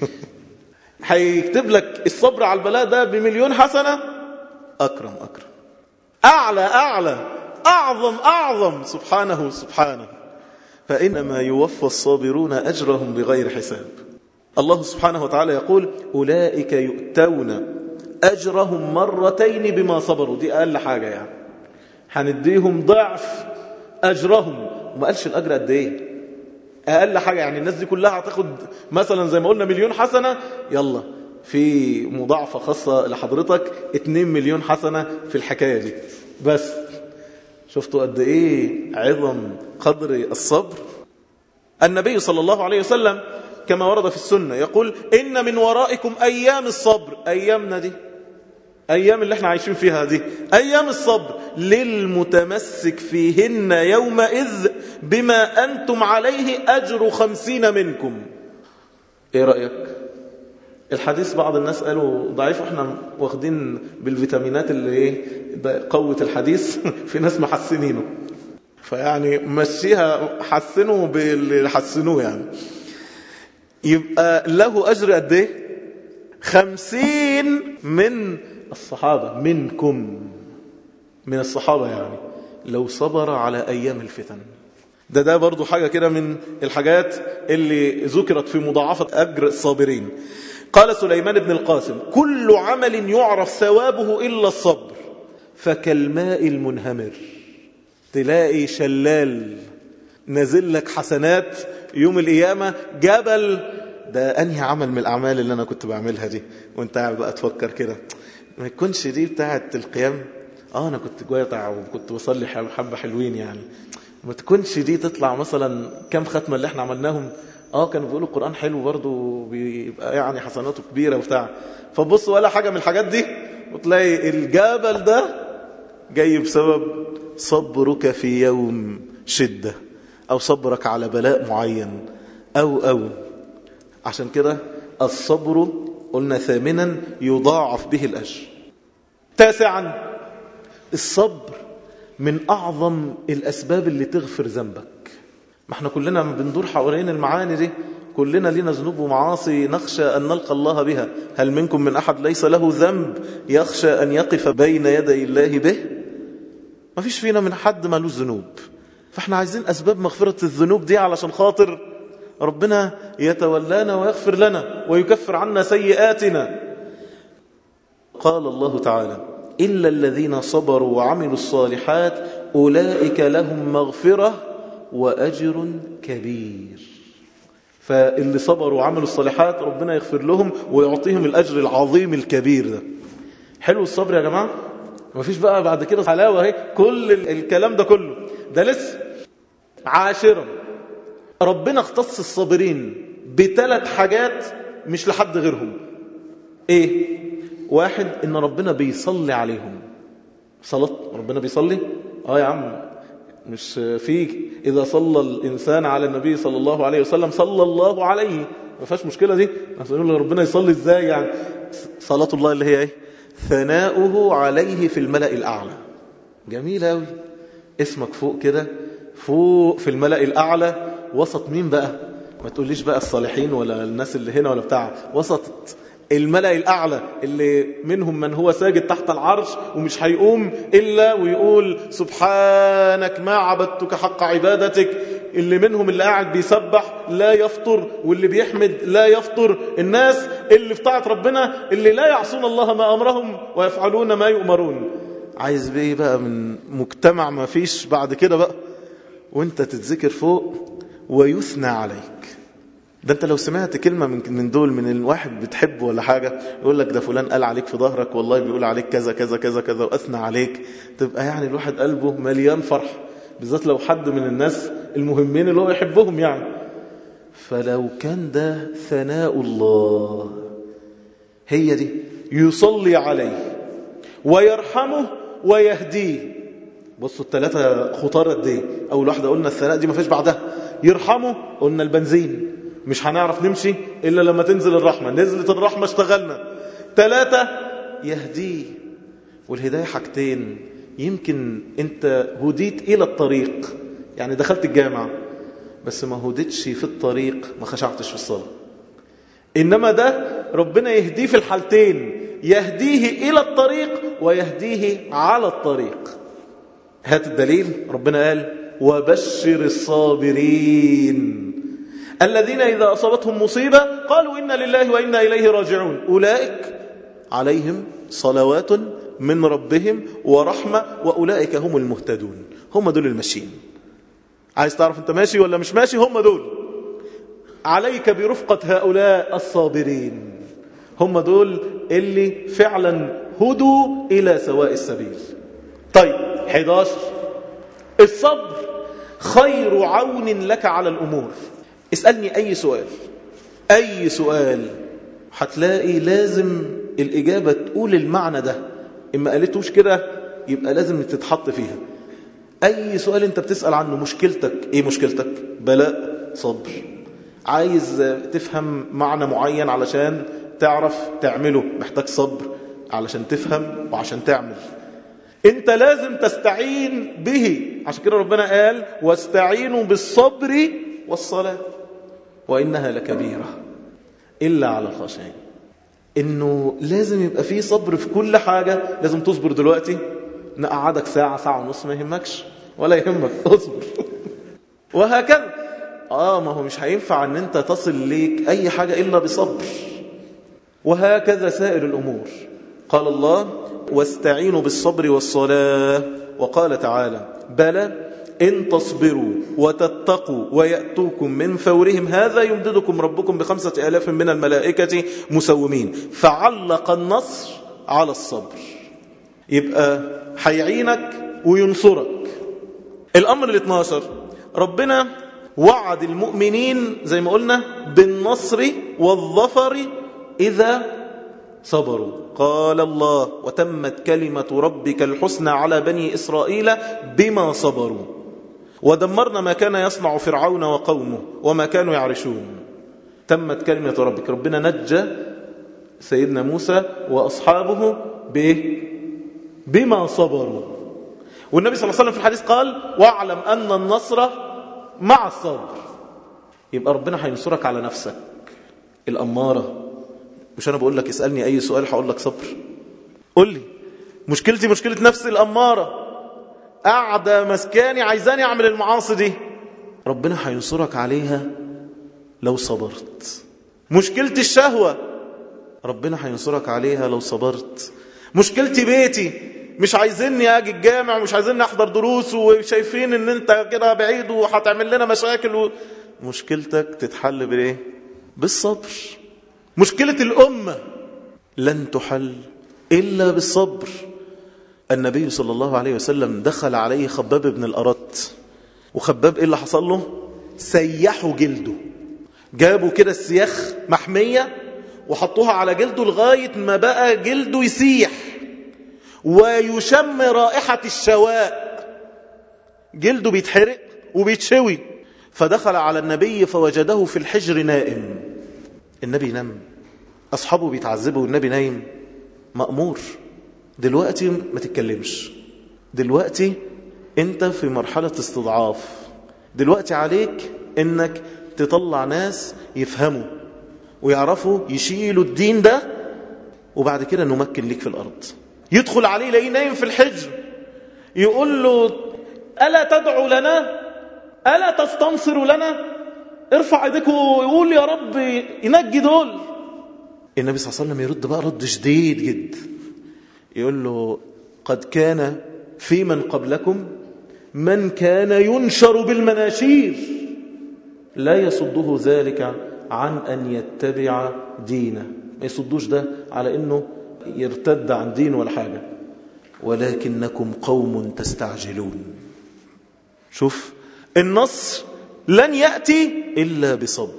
Speaker 1: هيكتب لك الصبر على البلاء ده بمليون حسنة. أكرم أكرم، أعلى أعلى، أعظم أعظم، سبحانه سبحانه. فإنما يوفى الصابرون أجرهم بغير حساب. الله سبحانه وتعالى يقول أولئك يؤتون أجرهم مرتين بما صبروا. دي أقل حاجة يعني، هنديهم ضعف أجرهم. وما قالش الأجر قد إيه، أقل حاجة يعني. الناس دي كلها هتاخد مثلا زي ما قلنا مليون حسنة، يلا في مضاعفة خاصة لحضرتك اتنين مليون حسنة في الحكاية دي بس. شفتوا قد ايه عظم قدر الصبر؟ النبي صلى الله عليه وسلم كما ورد في السنة يقول إن من ورائكم أيام الصبر. أيامنا دي، أيام اللي احنا عايشين فيها دي، أيام الصبر، للمتمسك فيهن يومئذ بما أنتم عليه أجر خمسين منكم. ايه رأيك؟ الحديث بعض الناس قالوا ضعيف، احنا واخدين بالفيتامينات اللي ايه قوة الحديث، في ناس محسنينه، فيعني مشيها حسنوا باللي حسنوه يعني. يبقى له أجر قد ايه؟ خمسين من الصحابة، منكم، من الصحابة يعني، لو صبر على أيام الفتن. ده ده برضو حاجة كده من الحاجات اللي ذكرت في مضاعفة أجر الصابرين. قال سليمان بن القاسم: كل عمل يعرف ثوابه إلا الصبر فكالماء المنهمر. تلاقي شلال نزل لك حسنات يوم القيامة جبل. ده أنهي عمل من الأعمال اللي أنا كنت بعملها دي وانت قاعد بقى تفكر كده، ما يكونش دي بتاعت القيام؟ اه أنا كنت جواتع وكنت بصلي حبة حلوين يعني، ما تكونش دي تطلع مثلا كم ختمة اللي احنا عملناهم. اه كانوا بيقولوا القرآن حلو برضو بيبقى يعني حسناته كبيرة وبتاع، فبص ولا حاجة من الحاجات دي وتلاقي الجبل ده جاي بسبب صبرك في يوم شدة أو صبرك على بلاء معين أو أو عشان كده الصبر قلنا ثامنا يضاعف به الأجر. تاسعا الصبر من أعظم الأسباب اللي تغفر ذنبك. ما احنا كلنا بندور حوالين المعاني دي، كلنا لنا ذنوب ومعاصي نخشى أن نلقى الله بها. هل منكم من أحد ليس له ذنب يخشى أن يقف بين يدي الله به؟ ما فيش فينا من حد ما له ذنوب، فاحنا عايزين أسباب مغفرة الذنوب دي علشان خاطر ربنا يتولانا ويغفر لنا ويكفر عنا سيئاتنا. قال الله تعالى: إلا الذين صبروا وعملوا الصالحات أولئك لهم مغفرة وأجر كبير. فاللي صبروا وعملوا الصالحات ربنا يغفر لهم ويعطيهم الأجر العظيم الكبير ده. حلو الصبر يا جماعة، ما فيش بقى بعد كده حلاوة اهي كل الكلام ده كله ده لسه. عاشرا ربنا اختص الصابرين بثلاث حاجات مش لحد غيرهم. ايه؟ واحد، ان ربنا بيصلي عليهم. صلاة ربنا بيصلي؟ اه يا عم، مش فيك اذا صلى الانسان على النبي صلى الله عليه وسلم صلى الله عليه، ما فيهاش مشكلة دي. نقول ربنا يصلي ازاي يعني؟ صلاة الله اللي هي ايه؟ ثناؤه عليه في الملأ الأعلى. جميل أوي، اسمك فوق كده، فوق في الملأ الأعلى. وسط مين بقى؟ ما تقوليش بقى الصالحين ولا الناس اللي هنا ولا بتاع، وسط الملأ الأعلى اللي منهم من هو ساجد تحت العرش ومش هيقوم إلا ويقول سبحانك ما عبدتك حق عبادتك، اللي منهم اللي قاعد بيسبح لا يفطر واللي بيحمد لا يفطر. الناس اللي في طاعة ربنا اللي لا يعصون الله ما أمرهم ويفعلون ما يؤمرون. عايز بيه بقى من مجتمع ما فيش بعد كده بقى وانت تتذكر فوق ويثنى عليك. ده انت لو سمعت كلمة من دول من الواحد بتحبه ولا حاجة يقول لك ده فلان قال عليك في ظهرك والله بيقول عليك كذا كذا كذا كذا وأثنى عليك، تبقى يعني الواحد قلبه مليان فرح، بالذات لو حد من الناس المهمين اللي هو يحبهم يعني. فلو كان ده ثناء الله، هي دي يصلي عليه ويرحمه ويهديه. بصوا الثلاثة خطار قد ايه. أول واحدة قلنا الثناء دي ما فيش بعدها. يرحمه قلنا البنزين، مش هنعرف نمشي إلا لما تنزل الرحمة، نزلت الرحمة اشتغلنا. ثلاثة يهديه، والهداية حاجتين. يمكن انت هديت إلى الطريق، يعني دخلت الجامعة بس ما هديتش في الطريق، ما خشعتش في الصلاة. إنما ده ربنا يهديه في الحالتين، يهديه إلى الطريق ويهديه على الطريق. هات الدليل. ربنا قال وبشر الصابرين الذين إذا أصابتهم مصيبة قالوا إنا لله وإنا إليه راجعون أولئك عليهم صلوات من ربهم ورحمة وأولئك هم المهتدون. هم دول الماشيين. عايز تعرف انت ماشي ولا مش ماشي؟ هم دول. عليك برفقة هؤلاء الصابرين، هم دول اللي فعلا هدوا إلى سواء السبيل. طيب حداشر الصبر خير عون لك على الأمور. اسألني أي سؤال، أي سؤال هتلاقي لازم الإجابة تقول المعنى ده. إما قالتوش كده يبقى لازم تتحط فيها. أي سؤال أنت بتسأل عنه، مشكلتك إيه؟ مشكلتك بلاء، صبر. عايز تفهم معنى معين علشان تعرف تعمله، محتاج صبر علشان تفهم وعشان تعمل. أنت لازم تستعين به. عشان كده ربنا قال واستعينوا بالصبر والصلاة وإنها لكبيرة. إلا على الخاشعين. إنه لازم يبقى فيه صبر في كل حاجة. لازم تصبر دلوقتي، نقعدك ساعة ساعة ونص ما يهمكش ولا يهمك، اصبر. وهكذا. آه ما هو مش هينفع أن أنت تصل ليك أي حاجة إلا بصبر. وهكذا سائر الأمور. قال الله واستعينوا بالصبر والصلاة. وقال تعالى بلى إن تصبروا وتتقوا ويأتوكم من فورهم هذا يمددكم ربكم بخمسة آلاف من الملائكة مسومين. فعلق النصر على الصبر. يبقى هيعينك وينصرك. الأمر الاثناشر، ربنا وعد المؤمنين زي ما قلنا بالنصر والظفر إذا صبروا. قال الله وتمت كلمة ربك الحسنى على بني إسرائيل بما صبروا ودمرنا ما كان يصنع فرعون وقومه وما كانوا يعرشون. تمت كلمة ربك. ربنا نجى سيدنا موسى وأصحابه بإيه؟ بما صبروا. والنبي صلى الله عليه وسلم في الحديث قال واعلم أن النصر مع الصبر. يبقى ربنا هينصرك على نفسك الأمارة. مش أنا بقول لك اسألني أي سؤال هقول لك صبر. قل لي مشكلتي مشكلة نفسي الأمارة، قاعدة مسكاني عايزاني أعمل المعاصي دي، ربنا هينصرك عليها لو صبرت. مشكلتي الشهوة، ربنا هينصرك عليها لو صبرت. مشكلتي بيتي، مش عايزيني اجي الجامع ومش عايزيني احضر دروس وشايفين ان انت كده بعيد وهتعمل لنا مشاكل و... مشكلتك تتحل بايه؟ بالصبر. مشكلة الأمة لن تحل إلا بالصبر. النبي صلى الله عليه وسلم دخل عليه خباب بن الأرت، وخباب إيه اللي حصل له؟ سيحوا جلده، جابوا كده السياخ محمية وحطوها على جلده لغاية ما بقى جلده يسيح ويشم رائحة الشواء، جلده بيتحرق وبيتشوي. فدخل على النبي فوجده في الحجر نائم. النبي نام، أصحابه بيتعذبوا والنبي نايم. مأمور دلوقتي ما تتكلمش، دلوقتي انت في مرحلة استضعاف، دلوقتي عليك انك تطلع ناس يفهموا ويعرفوا يشيلوا الدين ده، وبعد كده نمكن ليك في الأرض. يدخل عليه يلاقيه نايم في الحجر، يقول له ألا تدعو لنا؟ ألا تستنصر لنا؟ ارفع يديك ويقول يا رب ينجي دول. النبي صلى الله عليه وسلم يرد بقى رد شديد جدا، يقول له قد كان في من قبلكم من كان ينشر بالمناشير لا يصده ذلك عن أن يتبع دينه. ما يصدوش ده على أنه يرتد عن دين ولا حاجة، ولكنكم قوم تستعجلون. شوف النصر لن يأتي إلا بصبر،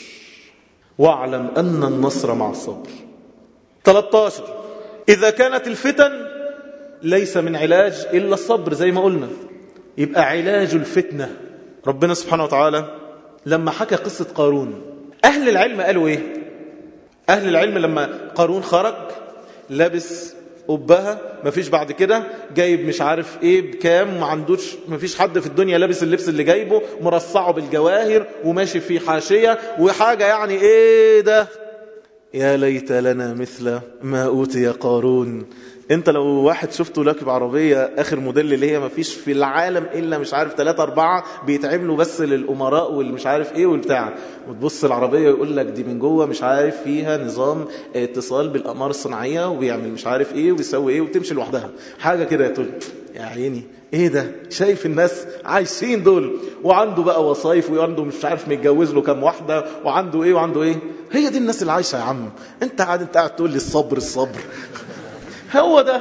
Speaker 1: واعلم أن النصر مع الصبر. ثلاثة عشر إذا كانت الفتن ليس من علاج إلا الصبر زي ما قلنا، يبقى علاج الفتنة. ربنا سبحانه وتعالى لما حكى قصة قارون، أهل العلم قالوا إيه؟ أهل العلم لما قارون خرج لابس قبها، مفيش بعد كده جايب مش عارف ايه بكام، ما عندوش، مفيش حد في الدنيا لابس اللبس اللي جايبه، مرصعه بالجواهر وماشي في حاشية وحاجة يعني ايه ده؟ يا ليت لنا مثل ما أوتي قارون. انت لو واحد شفته راكب عربية اخر موديل اللي هي مفيش في العالم الا مش عارف ثلاثة اربعة بيتعملوا بس للامراء والمش عارف ايه والبتاع، وتبص العربية ويقول لك دي من جوه مش عارف فيها نظام اتصال بالاقمار الصناعية وبيعمل مش عارف ايه وبيسوي ايه وتمشي لوحدها حاجة كده، تقول يا عيني ايه ده؟ شايف الناس عايشين دول، وعنده بقى وصايف وعنده مش عارف متجوز له كام واحدة وعنده ايه وعنده ايه. هي دي الناس اللي عايشة يا عم. انت قاعد انت قاعد تقول لي الصبر الصبر. هو ده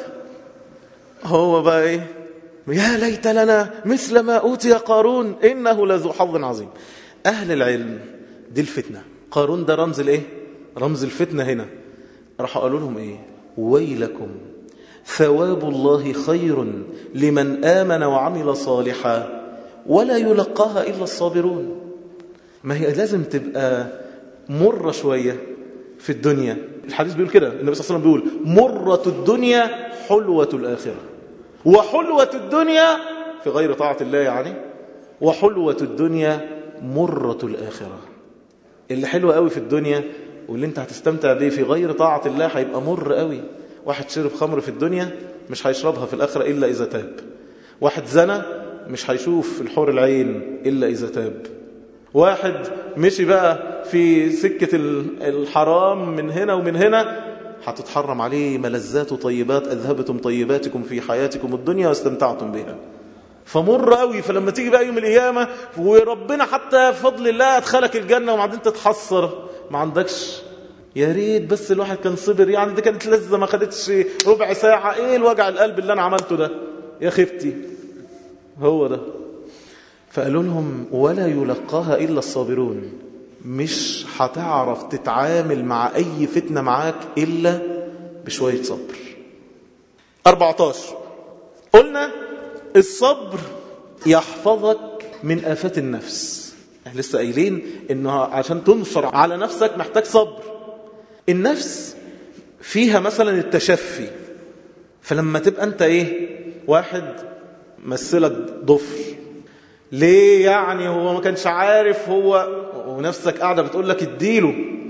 Speaker 1: هو بقى ايه؟ يا ليت لنا مثل ما أوتي قارون إنه لذو حظ عظيم. أهل العلم دي الفتنة. قارون ده رمز الايه؟ رمز الفتنة هنا. راح قالوا لهم ايه؟ ويلكم ثواب الله خير لمن آمن وعمل صالحا ولا يلقاها إلا الصابرون. ما هي لازم تبقى مرة شوية في الدنيا. الحديث بيقول كده، النبي صلى الله عليه وسلم بيقول مرة الدنيا حلوة الآخرة، وحلوة الدنيا في غير طاعة الله يعني، وحلوة الدنيا مرة الآخرة. اللي حلوة قوي في الدنيا واللي انت هتستمتع بيه في غير طاعة الله هيبقى مر قوي. واحد شرب خمر في الدنيا مش هيشربها في الآخرة إلا إذا تاب. واحد زنى مش هيشوف الحور العين إلا إذا تاب. واحد مشي بقى في سكة الحرام من هنا ومن هنا هتتحرم عليه ملذات وطيبات أذهبتم طيباتكم في حياتكم الدنيا واستمتعتم بها. فمر قوي. فلما تيجي بقى يوم القيامة وربنا حتى فضل الله أدخلك الجنة وبعدين تتحسر ما عندكش، يا ريت بس الواحد كان صبر، يعني دي كانت لذة ما خدتش ربع ساعة، ايه الوجع القلب اللي انا عملته ده يا خفتي. هو ده. فقالوا لهم ولا يلقاها إلا الصابرون، مش هتعرف تتعامل مع أي فتنة معاك إلا بشوية صبر. أربعة عشر قلنا الصبر يحفظك من آفات النفس. احنا لسه قايلين انه عشان تنصر على نفسك محتاج صبر. النفس فيها مثلا التشفي، فلما تبقى انت ايه واحد مثلك ضفر، ليه يعني هو ما كانش عارف هو، ونفسك قاعدة بتقول لك اديله،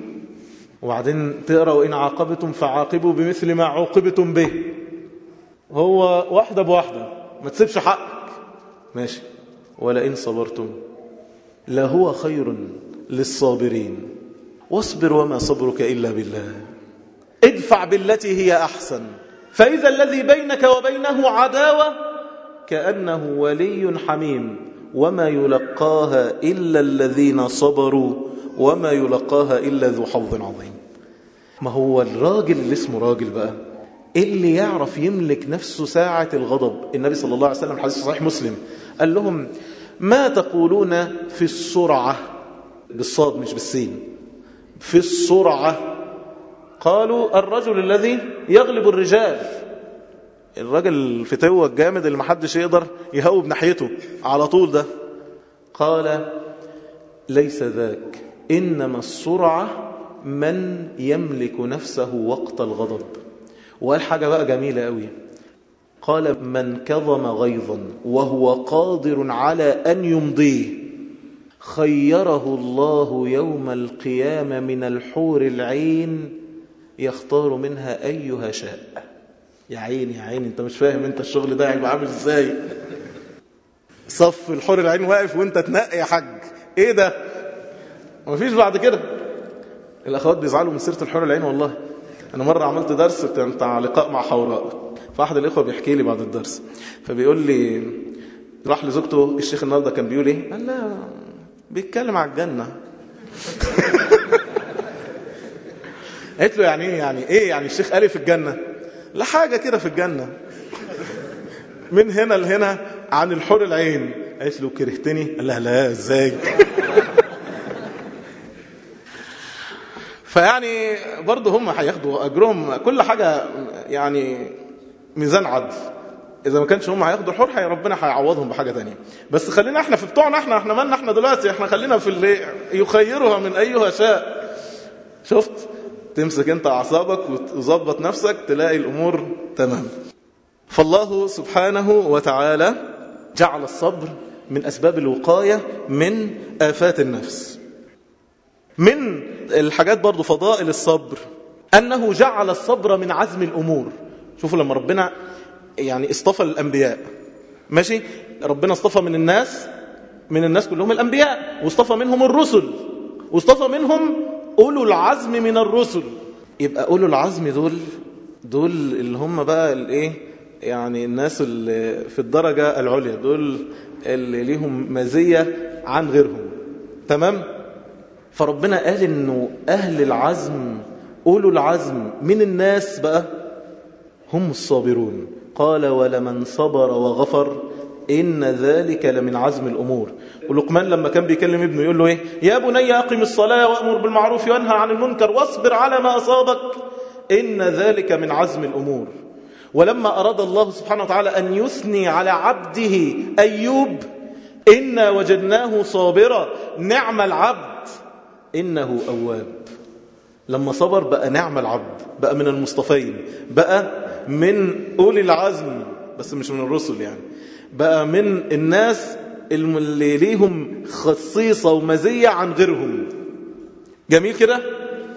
Speaker 1: وبعدين تقرأ وإن عاقبتم فعاقبوا بمثل ما عوقبتم به. هو واحدة بواحدة ما تسيبش حقك ماشي. ولئن صبرتم لهو خير للصابرين واصبر وما صبرك إلا بالله ادفع بالتي هي أحسن فإذا الذي بينك وبينه عداوة كأنه ولي حميم وما يلقاها إلا الذين صبروا وما يلقاها إلا ذو حظ عظيم. ما هو الراجل اللي اسمه راجل بقى اللي يعرف يملك نفسه ساعة الغضب. النبي صلى الله عليه وسلم حديث صحيح مسلم قال لهم ما تقولون في السرعة، بالصاد مش بالسين، في السرعة. قالوا الرجل الذي يغلب الرجال، الرجل الفتوة الجامد اللي محدش يقدر يهوب ناحيته على طول ده. قال ليس ذاك، إنما السرعة من يملك نفسه وقت الغضب. وقال حاجة بقى جميلة قوي، قال من كظم غيظا وهو قادر على أن يمضيه خيره الله يوم القيامة من الحور العين يختار منها أيها شاء. يا عين يا عين، انت مش فاهم انت الشغل ده هيبقى عامل ازاي. صف الحور العين واقف وانت تنقي يا حاج، ايه ده؟ مفيش بعد كده. الاخوات بيزعلوا من سيره الحور العين والله. انا مره عملت درس بتاع لقاء مع حوراء، فاحد الاخوه بيحكي لي بعد الدرس فبيقول لي راح لزوجته الشيخ النهارده كان بيقول ايه؟ قال لا بيتكلم على الجنه. قلت له يعني ايه؟ يعني ايه يعني الشيخ قال في الجنه؟ لا حاجه كده في الجنه من هنا لهنا عن الحور العين. قلت له كرهتني؟ قال لا لا ازاي. فيعني برضه هم هياخدوا اجرهم كل حاجه، يعني ميزان عدل. اذا ما كانش هم هياخدوا الحور هي ربنا هيعوضهم بحاجه تانية. بس خلينا احنا في بتوعنا، احنا احنا مالنا احنا دلوقتي، احنا خلينا في اللي يخيرها من ايها شاء. شفت؟ تمسك انت اعصابك وتظبط نفسك تلاقي الامور تمام. فالله سبحانه وتعالى جعل الصبر من اسباب الوقايه من آفات النفس. من الحاجات برضو فضائل الصبر أنه جعل الصبر من عزم الأمور. شوفوا لما ربنا يعني اصطفى الأنبياء، ماشي، ربنا اصطفى من الناس من الناس كلهم الأنبياء، واصطفى منهم الرسل، واصطفى منهم أولو العزم من الرسل. يبقى أولو العزم دول دول اللي هم بقى الايه، يعني الناس اللي في الدرجة العليا، دول اللي ليهم مزية عن غيرهم. تمام؟ فربنا قال انه اهل العزم اولو العزم من الناس بقى هم الصابرون. قال ولمن صبر وغفر ان ذلك لمن عزم الامور. ولقمان لما كان بيكلم ابنه يقول له ايه؟ يا بني اقم الصلاه وامر بالمعروف وانهى عن المنكر واصبر على ما اصابك ان ذلك من عزم الامور. ولما اراد الله سبحانه وتعالى ان يثني على عبده ايوب انا وجدناه صابرا نعم العبد إنه أواب. لما صبر بقى نعم العبد، بقى من المصطفين، بقى من أولي العزم، بس مش من الرسل يعني، بقى من الناس اللي ليهم خصيصة ومزية عن غيرهم. جميل كده؟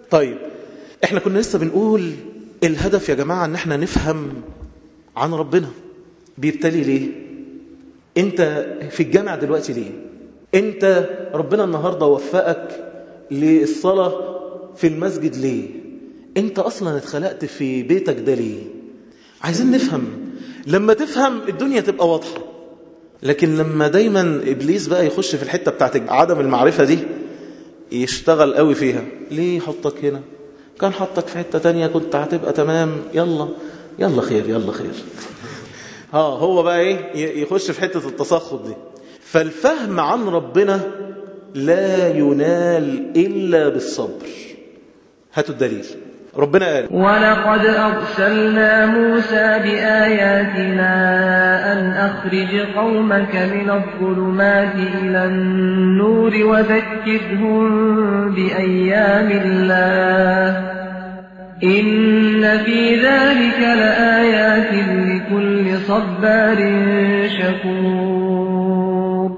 Speaker 1: طيب احنا كنا لسه بنقول الهدف يا جماعة ان احنا نفهم عن ربنا. بيبتلي ليه؟ انت في الجامع دلوقتي ليه؟ انت ربنا النهاردة وفقك للصلاة في المسجد ليه؟ انت اصلا اتخلقت في بيتك ده ليه؟ عايزين نفهم. لما تفهم الدنيا تبقى واضحة. لكن لما دايما ابليس بقى يخش في الحتة بتاعت عدم المعرفة دي يشتغل قوي فيها. ليه حطك هنا؟ كان حطك في حتة تانية كنت هتبقى تمام. يلا يلا خير يلا خير. ها هو بقى ايه يخش في حتة التسخط دي. فالفهم عن ربنا لا ينال إلا بالصبر. هاتوا الدليل. ربنا قال
Speaker 2: ولقد أرسلنا موسى بآياتنا أن أخرج قومك من الظلمات إلى النور وذكرهم بأيام الله إن في ذلك لآيات لكل صبار شكور.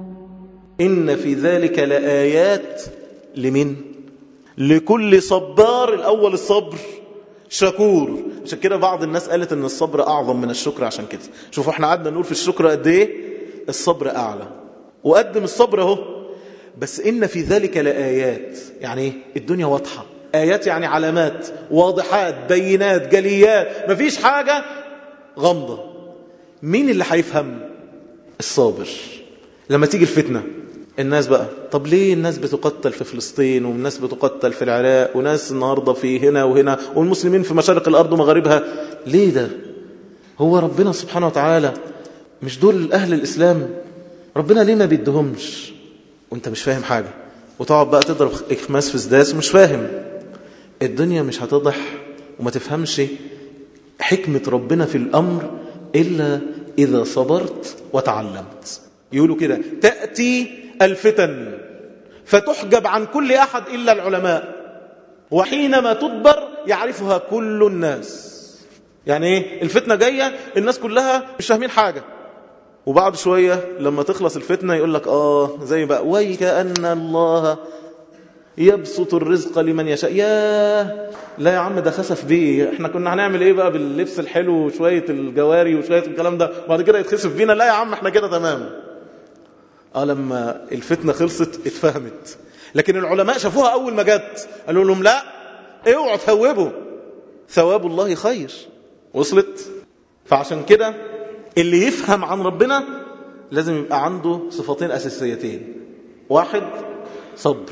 Speaker 1: إن في ذلك لآيات لمن؟ لكل صبار. الأول الصبر شكور. عشان كده بعض الناس قالت ان الصبر أعظم من الشكر. عشان كده شوفوا احنا قعدنا نقول في الشكر قد ايه الصبر أعلى. وقدم الصبر اهو. بس إن في ذلك لآيات يعني ايه؟ الدنيا واضحة. آيات يعني علامات واضحات بينات جليات. مفيش حاجة غامضة. مين اللي هيفهم؟ الصابر. لما تيجي الفتنة الناس بقى طب ليه الناس بتقتل في فلسطين والناس بتقتل في العراق وناس النهاردة في هنا وهنا والمسلمين في مشارق الأرض ومغاربها؟ ليه ده؟ هو ربنا سبحانه وتعالى مش دول أهل الإسلام؟ ربنا ليه ما بيدهمش؟ وانت مش فاهم حاجة وتقعد بقى تضرب إخماس في سداس ومش فاهم. الدنيا مش هتضح وما تفهمش حكمة ربنا في الأمر إلا إذا صبرت وتعلمت. يقولوا كده تأتي الفتن فتحجب عن كل أحد إلا العلماء وحينما تدبر يعرفها كل الناس. يعني إيه؟ الفتنة جاية الناس كلها مش فاهمين حاجة وبعد شوية لما تخلص الفتنة يقول لك آه زي بقى ويكأن الله يبسط الرزق لمن يشاء. ياه لا يا عم ده خسف بيه. احنا كنا هنعمل ايه بقى باللبس الحلو وشوية الجواري وشوية الكلام ده وبعد كده يتخسف بينا؟ لا يا عم احنا كده تمام. اه لما الفتنة خلصت اتفهمت. لكن العلماء شافوها اول ما جت قالوا لهم لا اوعوا تهوبوا ثواب الله خير. وصلت؟ فعشان كده اللي يفهم عن ربنا لازم يبقى عنده صفتين اساسيتين. واحد صبر.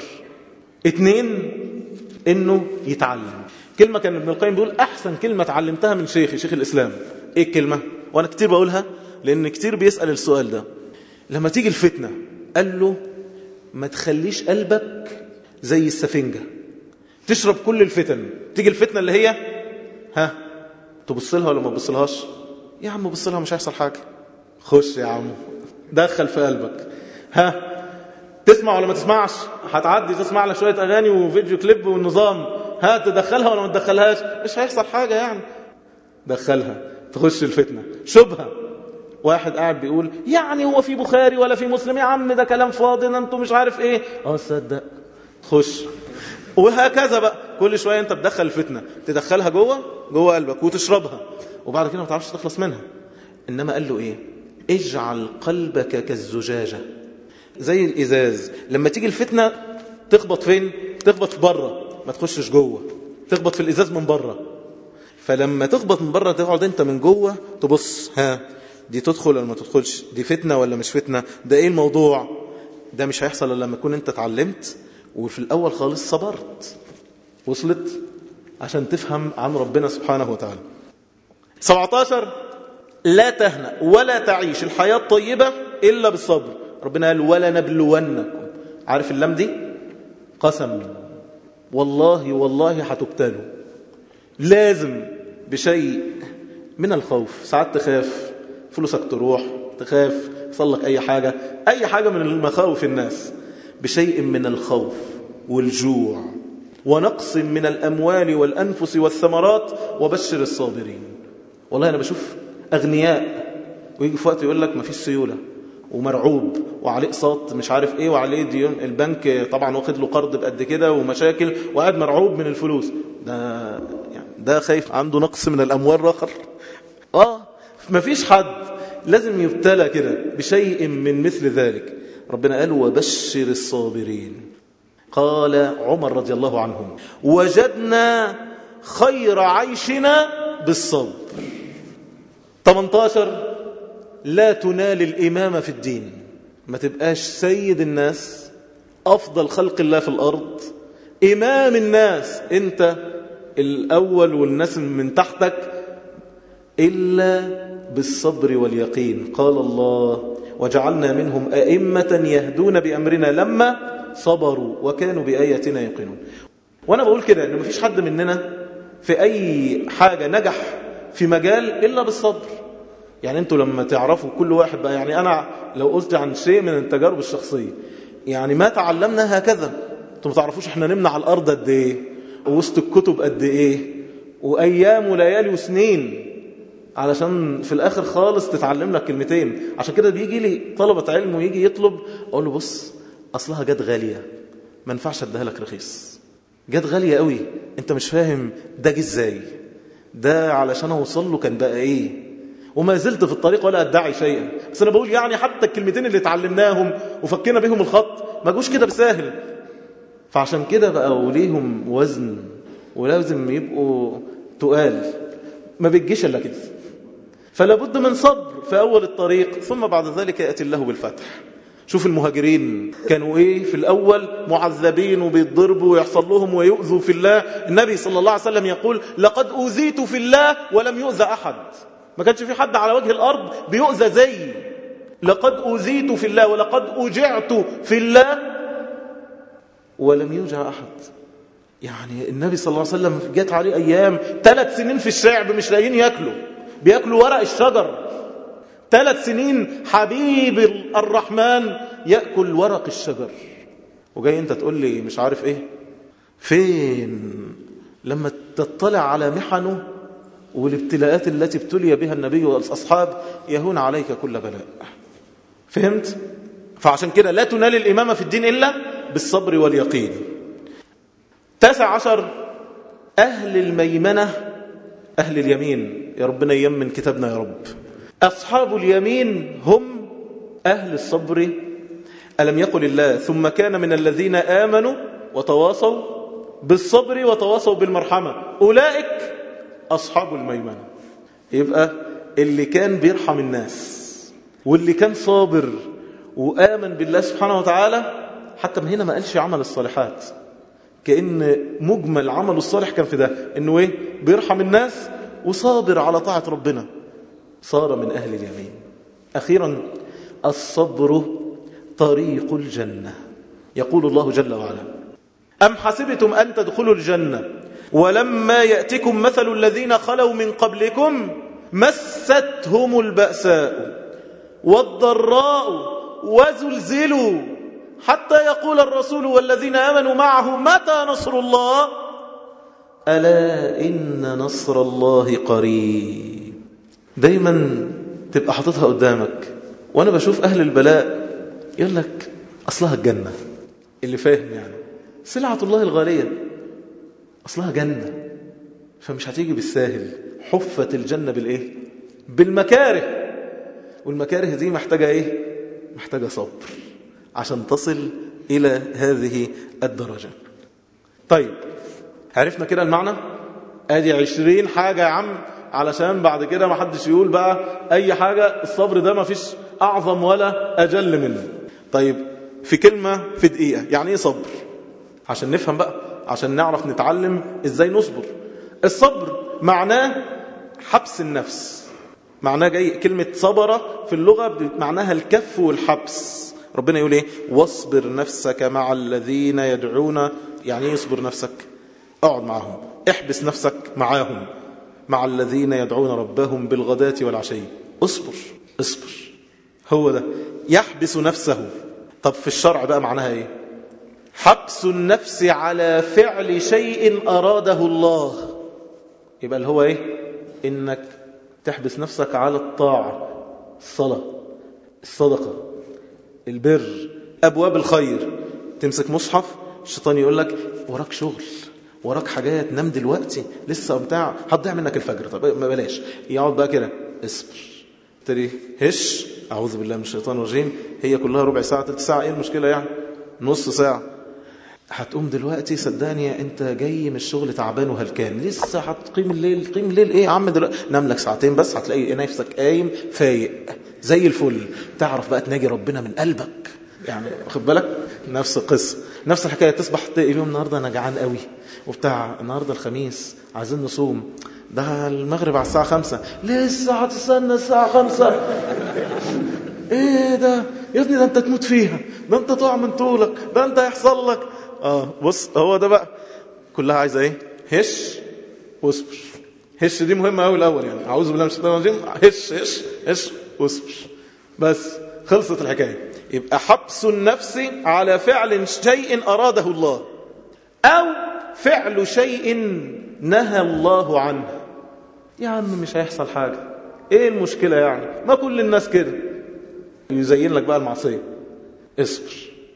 Speaker 1: اتنين انه يتعلم. كلمة كان ابن القيم بيقول احسن كلمة تعلمتها من شيخي شيخ الاسلام. ايه الكلمة؟ وانا كتير بقولها لان كتير بيسأل السؤال ده. لما تيجي الفتنة قال له ما تخليش قلبك زي السفنجة تشرب كل الفتن. تيجي الفتنة اللي هي ها تبص لها ولا ما تبصلهاش؟ يا عم بص لها مش هيحصل حاجة. خش يا عم دخل في قلبك. ها تسمع ولا ما تسمعش؟ هتعدي تسمع لك شوية أغاني وفيديو كليب والنظام. ها تدخلها ولا ما تدخلهاش؟ مش هيحصل حاجة يعني. دخلها تخش الفتنة. شبهة واحد قاعد بيقول يعني هو في بخاري ولا في مسلم؟ يا عم ده كلام فاضي انتوا مش عارف ايه. اه صدق تخش. وهكذا بقى كل شوية انت تدخل الفتنة تدخلها جوه جوه قلبك وتشربها وبعد كده ما تعرفش تخلص منها. انما قال له ايه؟ اجعل قلبك كالزجاجة زي الإزاز. لما تيجي الفتنة تخبط فين؟ تخبط في بره ما تخشش جوه. تخبط في الإزاز من بره. فلما تخبط من بره تقعد انت من جوه تبص ها دي تدخل ولا ما تدخلش؟ دي فتنة ولا مش فتنة؟ ده ايه الموضوع؟ ده مش هيحصل الا لما تكون انت اتعلمت وفي الأول خالص صبرت. وصلت؟ عشان تفهم عن ربنا سبحانه وتعالى. سبعتاشر لا تهنأ ولا تعيش الحياة الطيبة إلا بالصبر. ربنا قال ولا نبلونكم. عارف اللام دي؟ قسم. والله والله هتبتلوا. لازم بشيء من الخوف. ساعات تخاف فلوسك تروح، تخاف يحصل لك أي حاجة، أي حاجة من المخاوف الناس. بشيء من الخوف والجوع ونقص من الأموال والأنفس والثمرات وبشر الصابرين. والله أنا بشوف أغنياء ويجي في وقت يقول لك ما فيش سيولة ومرعوب وعليه اقساط مش عارف ايه وعليه ديون البنك طبعا واخد له قرض بقد كده ومشاكل وقاعد مرعوب من الفلوس، ده يعني ده خايف عنده نقص من الاموال رخر. اه مفيش حد لازم يبتلى كده بشيء من مثل ذلك. ربنا قال وبشر الصابرين. قال عمر رضي الله عنه وجدنا خير عيشنا بالصبر. ثمانية عشر لا تنال الإمامة في الدين، ما تبقاش سيد الناس أفضل خلق الله في الأرض إمام الناس أنت الأول والناس من تحتك إلا بالصبر واليقين. قال الله وجعلنا منهم أئمة يهدون بأمرنا لما صبروا وكانوا بآياتنا يقينون. وأنا بقول كده إن مفيش حد مننا في أي حاجة نجح في مجال إلا بالصبر. يعني أنتوا لما تعرفوا كل واحد بقى، يعني أنا لو قلت عن شيء من التجارب الشخصية، يعني ما تعلمنا هكذا. أنتوا ما تعرفوش إحنا نمنا على الأرض قد إيه ووسط الكتب قد إيه وأيام وليالي وسنين علشان في الآخر خالص تتعلم لك كلمتين. عشان كده بيجي لي طلبة علم ويجي يطلب أقول له بص أصلها جد غالية ما ينفعش أديها لك رخيص، جد غالية قوي أنت مش فاهم ده جه إزاي، ده علشان أوصل له كان بقى إيه، وما زلت في الطريق ولا أدعي شيئا. بس أنا بقول يعني حتى الكلمتين اللي اتعلمناهم وفكينا بهم الخط ما جوش كده بسهل. فعشان كده بقى وليهم وزن ولازم يبقوا تقال، ما بيجيش إلا كده. فلا بد من صبر في أول الطريق ثم بعد ذلك يأتي الله بالفتح. شوف المهاجرين كانوا إيه في الأول معذبين وبيتضربوا ويحصل لهم ويؤذوا في الله. النبي صلى الله عليه وسلم يقول لقد أوذيت في الله ولم يؤذى أحد. ما كانش في حد على وجه الأرض بيؤذى زي لقد أوذيت في الله ولقد أوجعت في الله ولم يوجع أحد. يعني النبي صلى الله عليه وسلم جات عليه أيام ثلاث سنين في الشعب مش لاقيين يأكلوا، بيأكلوا ورق الشجر. ثلاث سنين حبيب الرحمن يأكل ورق الشجر، وجاي انت تقول لي مش عارف ايه. فين لما تطلع على محنه والابتلاءات التي ابتلي بها النبي والأصحاب يهون عليك كل بلاء. فهمت؟ فعشان كده لا تنال الإمامة في الدين إلا بالصبر واليقين. تاسع عشر أهل الميمنة، أهل اليمين. يا ربنا يمن كتابنا يا رب. أصحاب اليمين هم أهل الصبر. ألم يقل الله ثم كان من الذين آمنوا وتواصوا بالصبر وتواصوا بالمرحمة أولئك أصحاب الميمنة. يبقى اللي كان بيرحم الناس واللي كان صابر وآمن بالله سبحانه وتعالى. حتى من هنا ما قالش عمل الصالحات، كأن مجمل عمل الصالح كان في ده إنه إيه بيرحم الناس وصابر على طاعة ربنا، صار من أهل اليمين. أخيرا الصبر طريق الجنة. يقول الله جل وعلا أم حسبتم أن تدخلوا الجنة ولما يأتكم مثل الذين خلوا من قبلكم مستهم البأساء والضراء وزلزلوا حتى يقول الرسول والذين آمنوا معه متى نصر الله ألا إن نصر الله قريب. دايما تبقى حاططها قدامك. وأنا بشوف أهل البلاء يقول لك أصلها الجنة. اللي فاهم يعني سلعة الله الغالية أصلها جنة، فمش هتيجي بالساهل. حفت الجنة بالإيه؟ بالمكاره. والمكاره دي محتاجة إيه؟ محتاجة صبر عشان تصل إلى هذه الدرجة. طيب عرفنا كده المعنى. ادي عشرين حاجة يا عم علشان بعد كده ما حدش يقول بقى اي حاجة. الصبر ده ما فيش اعظم ولا اجل منه. طيب في كلمة في دقيقة يعني ايه صبر عشان نفهم بقى، عشان نعرف نتعلم ازاي نصبر. الصبر معناه حبس النفس. معناه جاي كلمة صبر في اللغة معناها الكف والحبس. ربنا يقول ايه واصبر نفسك مع الذين يدعون. يعني يصبر نفسك اقعد معهم، احبس نفسك معاهم، مع الذين يدعون ربهم بالغداة والعشي. اصبر اصبر هو ده يحبس نفسه. طب في الشرع بقى معناها ايه؟ حبس النفس على فعل شيء أراده الله. يبقى اللي هو ايه؟ انك تحبس نفسك على الطاعة، الصلاة، الصدقة، البر، أبواب الخير. تمسك مصحف، الشيطان يقول لك وراك شغل، وراك حاجات، نام دلوقتي لسه بتاع هتضيع منك الفجر. طب ما بلاش، يقعد بقى كده اصبر، تري هش أعوذ بالله من الشيطان الرجيم، هي كلها ربع ساعة تلت ساعة، ايه المشكلة يعني، نص ساعة. هتقوم دلوقتي صدقني انت جاي من الشغل تعبان وهلكان، لسه هتقيم الليل، قيم الليل ايه يا عم دلوقتي، نام لك ساعتين بس هتلاقي نفسك قايم فايق زي الفل، تعرف بقى تناجي ربنا من قلبك. يعني واخد بالك، نفس القصه، نفس الحكايه. تصبح اليوم النهارده انا جعان قوي وبتاع، النهارده الخميس عايزين نصوم، ده المغرب على الساعه خمسة، لسه هتستنى الساعه خمسة؟ ايه ده يا ابني، ده انت تموت فيها، ده انت تقع من طولك، ده انت يحصل لك. اه بص، هو ده بقى كلها عايزه ايه، هش واصبر. هش دي مهمه قوي الاول، يعني اعوذ بالله من الشيطان الرجيم، هش هش هش واصبر، بس خلصت الحكايه. يبقى حبس النفس على فعل شيء اراده الله، او فعل شيء نهى الله عنه. يا عم مش هيحصل حاجه، ايه المشكله يعني، ما كل الناس كده. يزين لك بقى المعصيه، اصبر.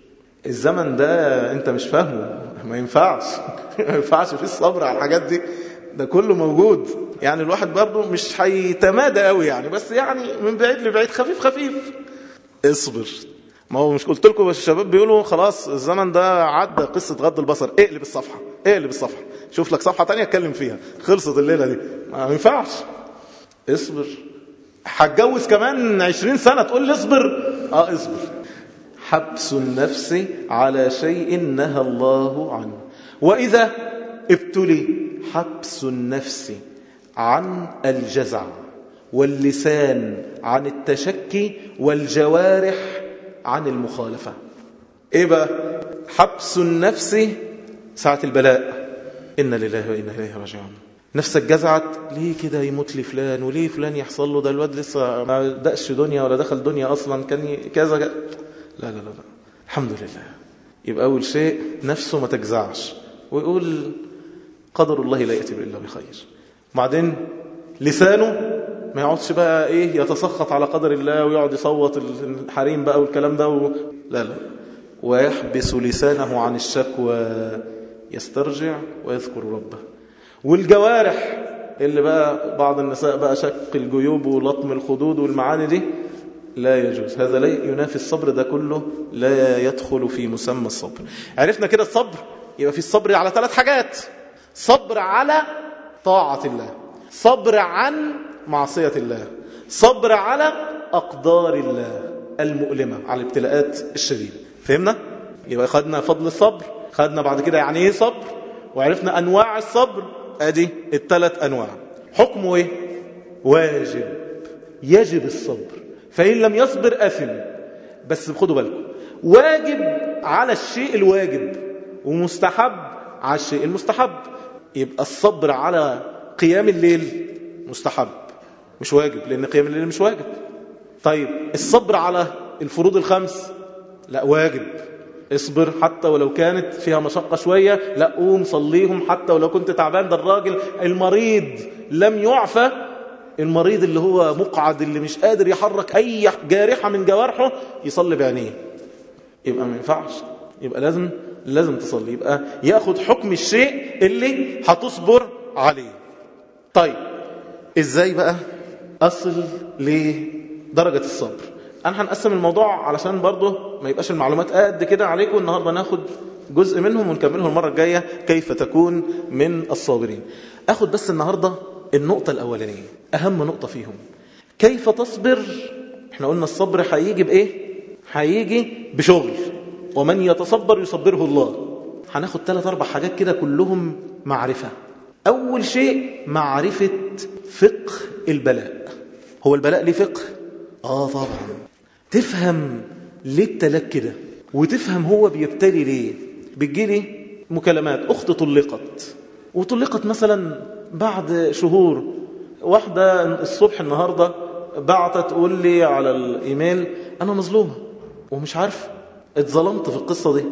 Speaker 1: الزمن ده انت مش فاهمه، ما ينفعش ما ينفعش في الصبر على الحاجات دي، ده كله موجود. يعني الواحد برضه مش هيتمادى قوي يعني، بس يعني من بعيد لبعيد، خفيف خفيف اصبر. ما هو مش قلت لكم الشباب بيقولوا خلاص الزمن ده عدى قصة غض البصر، اقلب الصفحة اقلب الصفحة، شوف لك صفحة تانية اتكلم فيها، خلصت الليلة دي. ما ينفعش، اصبر. هتجوز كمان عشرين سنة تقول لي اصبر؟ اه اصبر. حبس النفس على شيء نهى الله عنه. وإذا ابتلي حبس النفس عن الجزع، واللسان عن التشكي، والجوارح عن المخالفة. ايه بقى حبس النفس ساعة البلاء؟ إن لله وإنا إليه راجعون. نفسك جزعت، ليه كده يموت لي فلان، وليه فلان يحصل له، ده الواد لسه ما دقش دنيا ولا دخل دنيا أصلا، كان كذا. لا لا لا لا، الحمد لله. يبقى أول شيء نفسه ما تجزعش، ويقول قدر الله لا يأتي إلا بخير. بعدين لسانه ما يقعدش بقى ايه يتسخط على قدر الله ويقعد يصوت الحريم بقى والكلام ده و... لا لا. ويحبس لسانه عن الشكوى، يسترجع ويذكر ربه. والجوارح اللي بقى بعض النساء بقى شق الجيوب ولطم الخدود والمعاني دي، لا يجوز، هذا لا ينافي الصبر، ده كله لا يدخل في مسمى الصبر. عرفنا كده الصبر، يبقى في الصبر على ثلاث حاجات: صبر على طاعة الله، صبر عن معصية الله، صبر على أقدار الله المؤلمة، على الابتلاءات الشديدة. فهمنا؟ يبقى خدنا فضل الصبر، خدنا بعد كده يعني ايه صبر، وعرفنا أنواع الصبر، ادي الثلاث أنواع. حكمه ايه؟ واجب، يجب الصبر، فإن لم يصبر أثم. بس خدوا بالكم، واجب على الشيء الواجب، ومستحب على الشيء المستحب. يبقى الصبر على قيام الليل مستحب مش واجب، لأن قيام الليل مش واجب. طيب الصبر على الفروض الخمس، لا واجب، اصبر حتى ولو كانت فيها مشقة شوية، لا قوم صليهم حتى ولو كنت تعبان. ده الراجل المريض لم يعفى، المريض اللي هو مقعد اللي مش قادر يحرك أي جارحة من جوارحه يصلي بعينيه، يبقى ما ينفعش، يبقى لازم لازم تصلي، يبقى ياخد حكم الشيء اللي هتصبر عليه. طيب ازاي بقى أصل لدرجة الصبر؟ أنا هنقسم الموضوع علشان برضه ما يبقاش المعلومات قد كده عليكم. النهاردة ناخد جزء منهم ونكمله المرة الجاية، كيف تكون من الصابرين. أخد بس النهاردة النقطة الأولانية، أهم نقطة فيهم، كيف تصبر. احنا قلنا الصبر هيجي بإيه؟ هيجي بشغل، ومن يتصبر يصبره الله. هناخد ثلاث أربع حاجات كده كلهم معرفة. أول شيء معرفة فقه البلاء. هو البلاء ليه فقه؟ آه طبعا. تفهم ليه ابتلاك كده، وتفهم هو بيبتلي ليه. بتجيلي مكالمات، أخت طلقت، وطلقت مثلا بعد شهور، واحدة الصبح النهاردة بعتت تقول لي على الإيميل أنا مظلومة ومش عارف اتظلمت في القصة دي.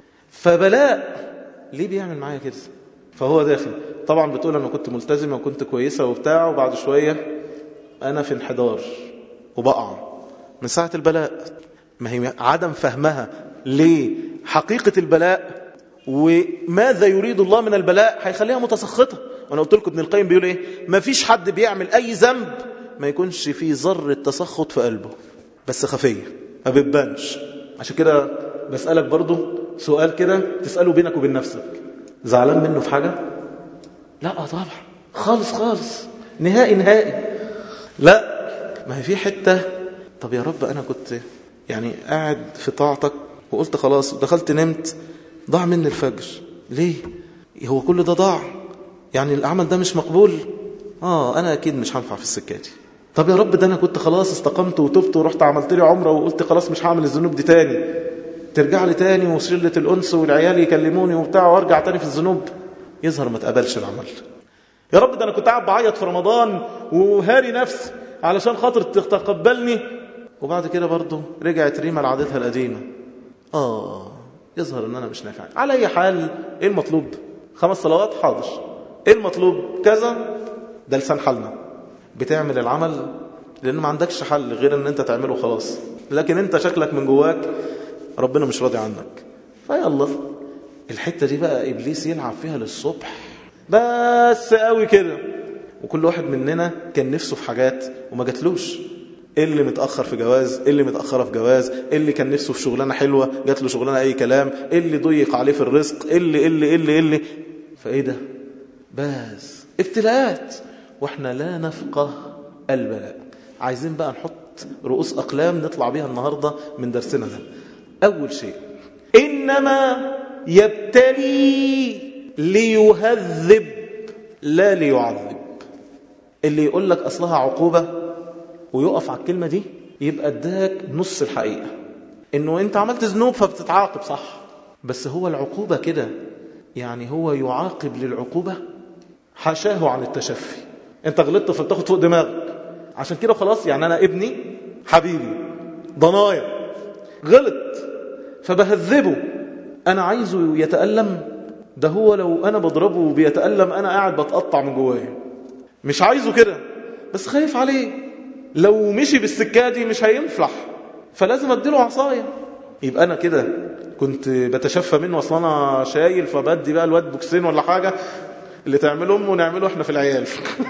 Speaker 1: فبلاء ليه بيعمل معايا كده؟ فهو داخل طبعا بتقول أنا كنت ملتزمة وكنت كويسة وبتاع، وبعد شوية أنا في انحدار وبقع من ساعة البلاء. ما هي عدم فهمها لحقيقة البلاء وماذا يريد الله من البلاء هيخليها متسخطة. وانا قلت لكم ابن القيم بيقول ايه؟ ما فيش حد بيعمل اي ذنب ما يكونش فيه ذرة تسخط في قلبه، بس خفية ما بتبانش. عشان كده بسألك برضو سؤال كده تسأله بينك وبين نفسك، زعلان منه في حاجة؟ لا طبعا خالص خالص نهائي نهائي. لا، ما هي في حتة، طب يا رب أنا كنت يعني قاعد في طاعتك وقلت خلاص دخلت نمت ضاع مني الفجر، ليه؟ هو كل ده ضاع؟ يعني العمل ده مش مقبول؟ آه أنا أكيد مش هنفع في السكاتي. طب يا رب ده أنا كنت خلاص استقمت وتبت ورحت عملت لي عمرة وقلت خلاص مش هعمل الذنوب دي تاني، ترجع لي تاني وشلة الأنس والعيال يكلموني وبتاع وارجع تاني في الذنوب، يظهر ما تقبلش العمل. يا رب ده أنا كنت قاعد بعيط في رمضان وهاري نفسي علشان خاطر تتقبلني، وبعد كده برضو رجعت ريما لعادتها القديمة، آه يظهر أن أنا مش نافع. على أي حال إيه المطلوب؟ خمس صلوات حاضر، إيه المطلوب؟ كذا، ده لسان حالنا. بتعمل العمل لأن ما عندكش حل غير أن أنت تعمله خلاص، لكن أنت شكلك من جواك ربنا مش راضي عنك. فيلا الحتة دي بقى إبليس يلعب فيها للصبح بس قوي كده. وكل واحد مننا كان نفسه في حاجات وما جاتلوش، اللي متأخر في جواز، اللي متأخرة في جواز، اللي كان نفسه في شغلانة حلوة جات له شغلانة أي كلام، اللي ضيق عليه في الرزق، اللي اللي اللي اللي فإيه ده؟ بس ابتلاءات وإحنا لا نفقه البلاء. عايزين بقى نحط رؤوس أقلام نطلع بيها النهاردة من درسنا ده. أول شيء إنما يبتلي ليهذب لا ليعذب. اللي يقول لك أصلها عقوبة ويقف على الكلمة دي يبقى اداك نص الحقيقة، إنه أنت عملت ذنوب فبتتعاقب صح، بس هو العقوبة كده يعني هو يعاقب للعقوبة، حاشاه عن التشفي. أنت غلطت فبتاخد فوق دماغك عشان كده خلاص. يعني أنا ابني حبيبي ضنايا غلط فبهذبه، أنا عايزه يتألم، ده هو لو أنا بضربه بيتألم أنا قاعد بتقطع من جوايا، مش عايزه كده بس خايف عليه، لو مشي بالسكة دي مش هينفلح فلازم اديله عصاية. يبقى أنا كده كنت بتشفى منه أصلا أنا شايل فبدي بقى الواد بوكسين ولا حاجة، اللي تعمله أمه نعمله إحنا في العيال.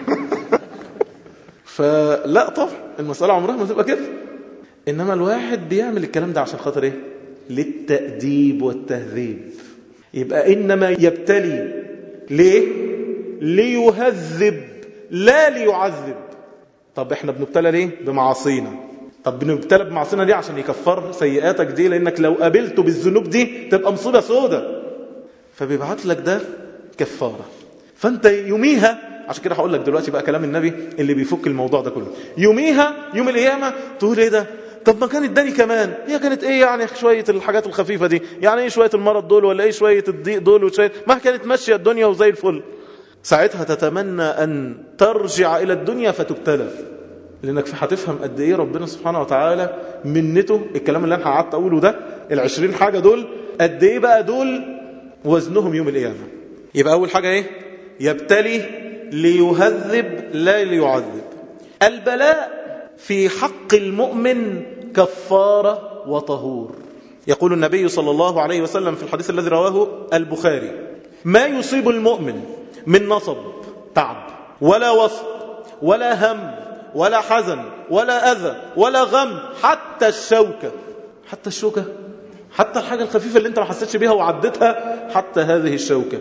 Speaker 1: فلا طبعا المسألة عمرها ما تبقى كده. إنما الواحد بيعمل الكلام ده عشان خاطر إيه؟ للتأديب والتهذيب. يبقى إنما يبتلي ليه؟ ليهذب لا ليعذب. طب إحنا بنبتلى ليه؟ بمعاصينا. طب بنبتلى بمعاصينا دي عشان يكفر سيئاتك دي، لأنك لو قابلته بالذنوب دي تبقى مصيبة سودة، فبيبعت لك ده كفارة. فأنت يوميها، عشان كده هقول لك دلوقتي بقى كلام النبي اللي بيفك الموضوع ده كله. يوميها يوم القيامة تقول إيه ده؟ طب ما كان اداني كمان، هي كانت ايه يعني شوية الحاجات الخفيفة دي، يعني ايه شوية المرض دول ولا ايه شوية الضيق دول وشوية، ما كانت ماشية الدنيا وزي الفل. ساعتها تتمنى ان ترجع الى الدنيا فتبتلى، لانك هتفهم قد ايه ربنا سبحانه وتعالى منته. الكلام اللي انا قعدت اقوله ده العشرين حاجة دول قد ايه بقى دول وزنهم يوم القيامة. يبقى اول حاجة ايه؟ يبتلي ليهذب لا ليعذب. البلاء في حق المؤمن كفارة وطهور. يقول النبي صلى الله عليه وسلم في الحديث الذي رواه البخاري: ما يصيب المؤمن من نصب تعب ولا وصب ولا هم ولا حزن ولا أذى ولا غم، حتى الشوكة، حتى الشوكة، حتى الحاجة الخفيفة اللي انت ما حسيتش بيها وعدتها، حتى هذه الشوكة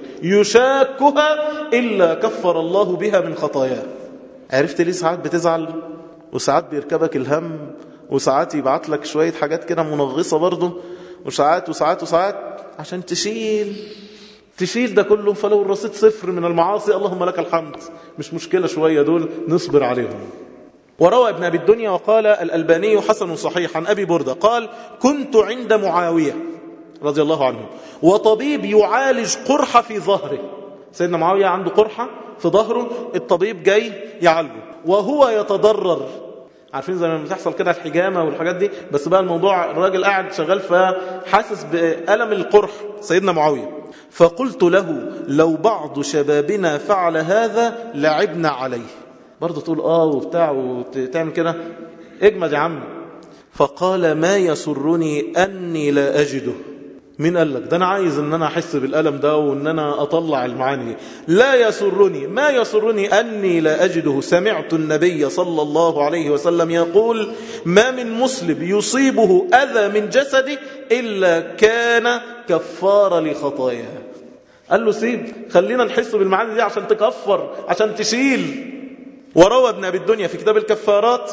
Speaker 1: يشاكها إلا كفر الله بها من خطاياه. عرفت ليه ساعات بتزعل وساعات بيركبك الهم وساعات يبعت لك شوية حاجات كده منغصة برضو، وساعات وساعات وساعات عشان تشيل تشيل ده كله. فلو الرصيد صفر من المعاصي اللهم لك الحمد، مش مشكلة شوية دول نصبر عليهم. وروى ابن أبي الدنيا وقال الألباني حسن صحيح عن أبي بردة قال: كنت عند معاوية رضي الله عنه وطبيب يعالج قرحة في ظهره. سيدنا معاوية عنده قرحة في ظهره، الطبيب جاي يعالجه وهو يتضرر. عارفين زي ما بتحصل كده الحجامة والحاجات دي، بس بقى الموضوع الراجل قاعد شغال فحاسس بألم القرح سيدنا معاوية. فقلت له: لو بعض شبابنا فعل هذا لعبنا عليه. برضه تقول آه وبتاع وتعمل كده، اجمد يا عم. فقال ما يسرني أني لا أجده. مين قال لك؟ ده أنا عايز أن أنا أحس بالألم ده وأن أنا أطلع المعاني. لا يسرني، ما يسرني أني لا أجده. سمعت النبي صلى الله عليه وسلم يقول ما من مسلم يصيبه أذى من جسده إلا كان كفارة لخطاياه. قال له سيب، خلينا نحس بالمعاني دي عشان تكفر، عشان تشيل. وروى ابن أبي الدنيا في كتاب الكفارات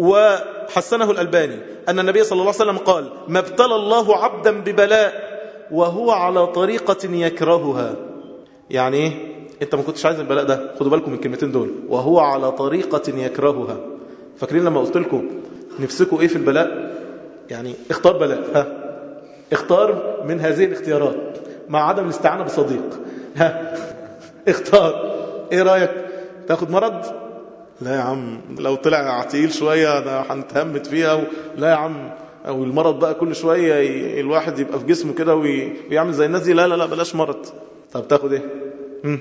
Speaker 1: وحسنه الألباني أن النبي صلى الله عليه وسلم قال ما ابتلى الله عبدا ببلاء وهو على طريقة يكرهها. يعني ايه؟ انت ما كنتش عايز البلاء ده، خدوا بالكم من الكلمتين دول، وهو على طريقة يكرهها. فاكرين لما قلت لكم نفسكم ايه في البلاء؟ يعني اختار بلاء، ها اختار من هذه الاختيارات مع عدم الاستعانة بصديق. ها اختار، ايه رأيك؟ تاخد مرض؟ لا يا عم، لو طلع تقيل شوية ده هنتهمت فيها و... لا يا عم، او المرض بقى كل شوية ي... الواحد يبقى في جسمه كده وي... ويعمل زي الناس دي. لا لا لا بلاش مرض. طب تاخد ايه؟ هم؟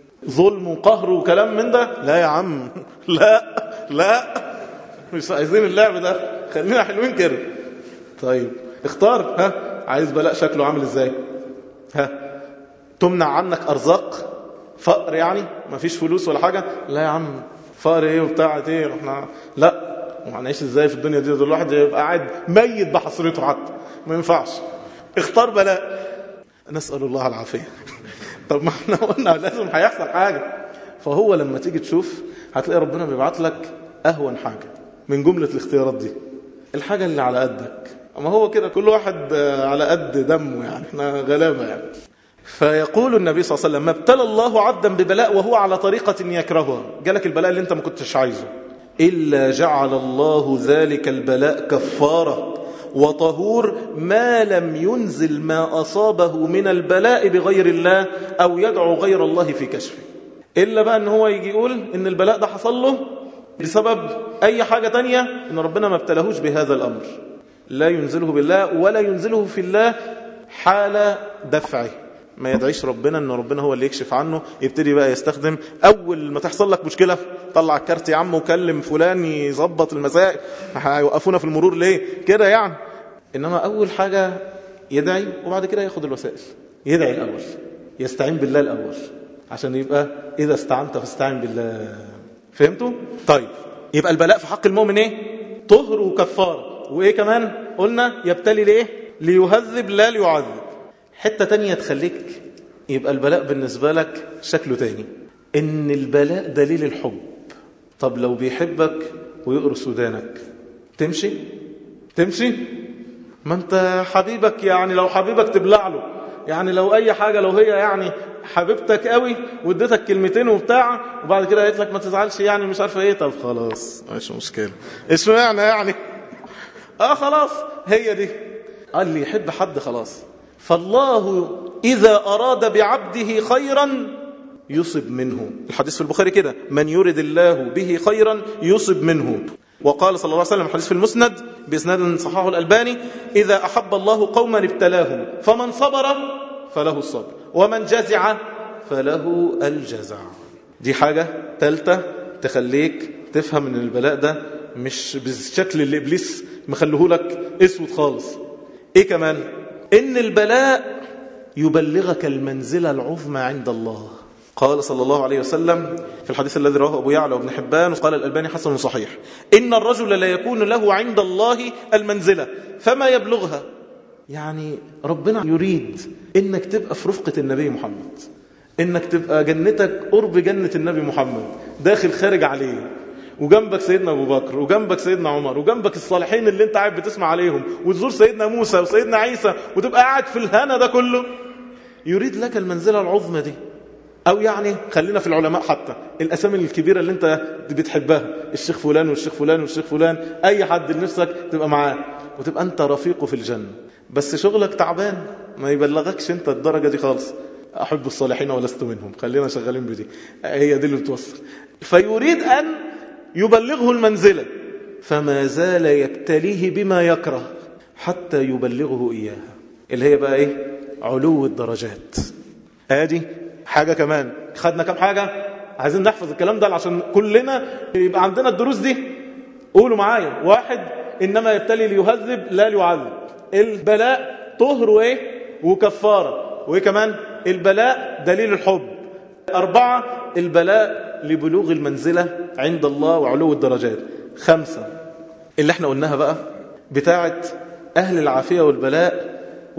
Speaker 1: ظلم وقهر وكلام من ده؟ لا يا عم لا لا مش عايزين اللعب ده، خلينا حلوين كده. طيب اختار، ها عايز بلاء شكله عامل ازاي؟ ها تمنع عنك ارزاق، فقر يعني مفيش فلوس ولا حاجة؟ لا يا عم، فقر ايه وبتاعت ايه احنا؟ لا، وهنعيش ازاي في الدنيا دي؟ ده الواحد يبقى قاعد ميت بحصرته حتى، ما ينفعش. اختار بلاء، نسأل الله العافية. طب ما احنا قلنا لازم هيحصل حاجة. فهو لما تيجي تشوف هتلاقي ربنا بيبعت لك اهون حاجة من جملة الاختيارات دي، الحاجة اللي على قدك. اما هو كده كل واحد على قد دمه، يعني احنا غلابة يعني. فيقول النبي صلى الله عليه وسلم ما ابتلى الله عبدا ببلاء وهو على طريقة يكرهها. جالك البلاء اللي انت ما كنتش عايزه، إلا جعل الله ذلك البلاء كفارة وطهور ما لم ينزل ما أصابه من البلاء بغير الله أو يدعو غير الله في كشفه. إلا بقى أن هو يجي يقول إن البلاء ده حصل له بسبب أي حاجة تانية، إن ربنا ما ابتلهوش بهذا الأمر، لا ينزله بالله ولا ينزله في الله حال دفعه. ما يدعيش ربنا ان ربنا هو اللي يكشف عنه، يبتدي بقى يستخدم اول ما تحصل لك مشكله طلع الكارت يا عم وكلم فلان يظبط المسائل، هيوقفونا في المرور ليه كده يعني. انما اول حاجه يدعي وبعد كده ياخد الوسائل. يدعي الاول، يستعين بالله الاول، عشان يبقى اذا استعنت فاستعن بالله. فهمتوا؟ طيب يبقى البلاء في حق المؤمن ايه؟ طهر وكفاره. وايه كمان قلنا؟ يبتلي ليه؟ ليهذب لا ليعذب. حتة تانية تخليك يبقى البلاء بالنسبة لك شكله تاني، ان البلاء دليل الحب. طب لو بيحبك ويقرص ودانك تمشي؟ تمشي؟ ما انت حبيبك، يعني لو حبيبك تبلع له، يعني لو اي حاجة، لو هي يعني حبيبتك قوي واديتك كلمتين وبتاع وبعد كده قالت لك ما تزعلش يعني مش عارفه ايه، طب خلاص مش مشكلة، ايش معنى يعني؟ اه خلاص هي دي. قال لي يحب حد خلاص. فالله إذا أراد بعبده خيرا يصب منه. الحديث في البخاري كده، من يرد الله به خيرا يصب منه. وقال صلى الله عليه وسلم حديث في المسند بإسناد صححه الألباني إذا أحب الله قوما ابتلاهم فمن صبر فله الصبر ومن جزع فله الجزع. دي حاجة ثالثة تخليك تفهم ان البلاء ده مش بالشكل اللي إبليس مخليه لك اسود خالص. ايه كمان؟ إن البلاء يبلغك المنزلة العظمى عند الله. قال صلى الله عليه وسلم في الحديث الذي رواه أبو يعلى وابن حبان وقال الألباني حسن صحيح إن الرجل لا يكون له عند الله المنزلة فما يبلغها. يعني ربنا يريد إنك تبقى في رفقة النبي محمد، إنك تبقى جنتك قرب جنة النبي محمد، داخل خارج عليه، وجنبك سيدنا أبو بكر وجنبك سيدنا عمر وجنبك الصالحين اللي انت قاعد بتسمع عليهم، وتزور سيدنا موسى وسيدنا عيسى وتبقى قاعد في الهنا ده كله. يريد لك المنزلة العظمى دي. أو يعني خلينا في العلماء حتى، الأسامي الكبيرة اللي انت بتحبها، الشيخ فلان والشيخ فلان والشيخ فلان، أي حد اللي نفسك تبقى معاه وتبقى انت رفيقه في الجنة. بس شغلك تعبان ما يبلغكش انت الدرجة دي خالص. أحب الصالحين ولست منهم، خلينا شغالين بدي، هي دي اللي بتوصل. فيريد أن يبلغه المنزلة فما زال يبتليه بما يكره حتى يبلغه إياها، اللي هي بقى إيه؟ علو الدرجات. هذه حاجة كمان. خدنا كم حاجة؟ عايزين نحفظ الكلام ده عشان كلنا يبقى عندنا الدروس دي. قولوا معايا: واحد، إنما يبتلي ليهذب لا ليعذب. البلاء طهر وإيه وكفارة. وإيه كمان؟ البلاء دليل الحب. أربعة، البلاء لبلوغ المنزلة عند الله وعلو الدرجات. خمسة، اللي احنا قلناها بقى بتاعة أهل العافية والبلاء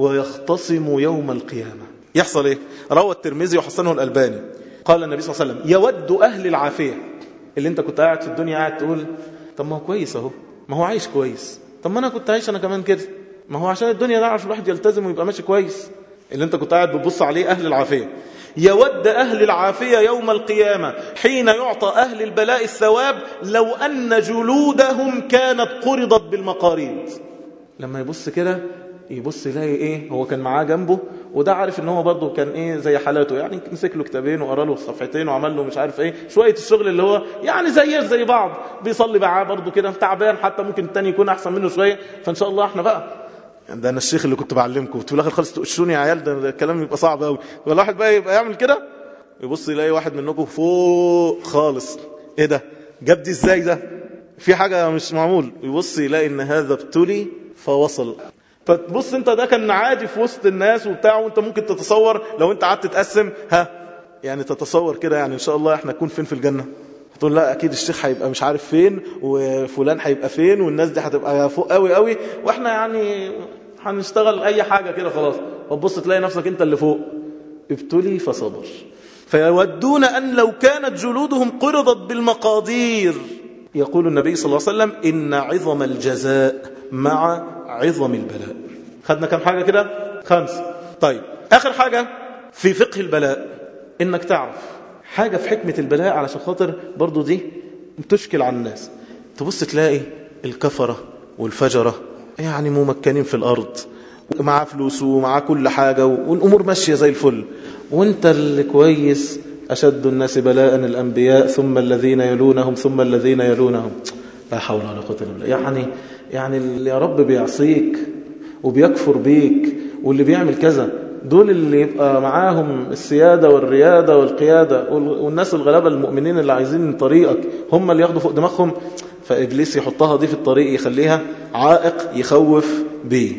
Speaker 1: ويختصم يوم القيامة. يحصل ايه؟ روى الترمذي وحسنه الألباني قال النبي صلى الله عليه وسلم: يود أهل العافية، اللي انت كنت قاعد في الدنيا قاعد تقول طب ما هو كويس اهو، ما هو عايش كويس، طب ما انا كنت عايش انا كمان كده، ما هو عشان الدنيا ده عشان الواحد يلتزم ويبقى ماشي كويس، اللي انت كنت قاعد بتبص عليه أهل العافية. يود أهل العافية يوم القيامة حين يعطى أهل البلاء الثواب لو أن جلودهم كانت قرضت بالمقاريض. لما يبص كده يبص يلاقي ايه، هو كان معاه جنبه وده عارف ان هو برضه كان ايه زي حالاته، يعني مسك له كتابين وقرا له صفحتين وعمل له مش عارف ايه شويه الشغل اللي هو يعني زي زي بعض، بيصلي معاه برضه كده تعبان، حتى ممكن التاني يكون احسن منه شويه. فان شاء الله احنا بقى ده انا الشيخ اللي كنت بعلمكم في الاخر خالص تقشوني يا عيال، ده الكلام يبقى صعب قوي. والواحد بقى يبقى يعمل كده يبص يلاقي واحد منكم فوق خالص، ايه ده جاب دي ازاي، ده في حاجه مش معمول، يبص يلاقي ان هذا ابتلي فوصل. فتبص انت ده كان عادي في وسط الناس وبتاع، وانت ممكن تتصور لو انت قعدت تقسم ها يعني تتصور كده يعني ان شاء الله احنا نكون فين في الجنه. تقول لا اكيد الشيخ هيبقى مش عارف فين وفلان هيبقى فين والناس دي هتبقى فوق قوي قوي واحنا يعني هنشتغل اي حاجه كده خلاص. فتبص تلاقي نفسك انت اللي فوق. ابتلي فصبر. فيودون ان لو كانت جلودهم قرضت بالمقادير. يقول النبي صلى الله عليه وسلم: ان عظم الجزاء مع عظم البلاء. خدنا كم حاجة كده؟ خمسة. طيب آخر حاجة في فقه البلاء إنك تعرف حاجة في حكمة البلاء علشان خاطر برضو دي تشكل على الناس. تبص تلاقي الكفرة والفجرة يعني ممكنين في الأرض ومعاه فلوس ومعاه كل حاجة والأمور ماشية زي الفل، وانت اللي كويس أشد الناس بلاء الأنبياء ثم الذين يلونهم ثم الذين يلونهم. لا حول ولا قوة إلا بالله. يعني يعني اللي يا رب بيعصيك وبيكفر بيك واللي بيعمل كذا، دول اللي يبقى معاهم السيادة والريادة والقيادة، والناس الغلابة المؤمنين اللي عايزين طريقك هم اللي ياخدوا فوق دماغهم. فإبليس يحطها دي في الطريق يخليها عائق يخوف بيه.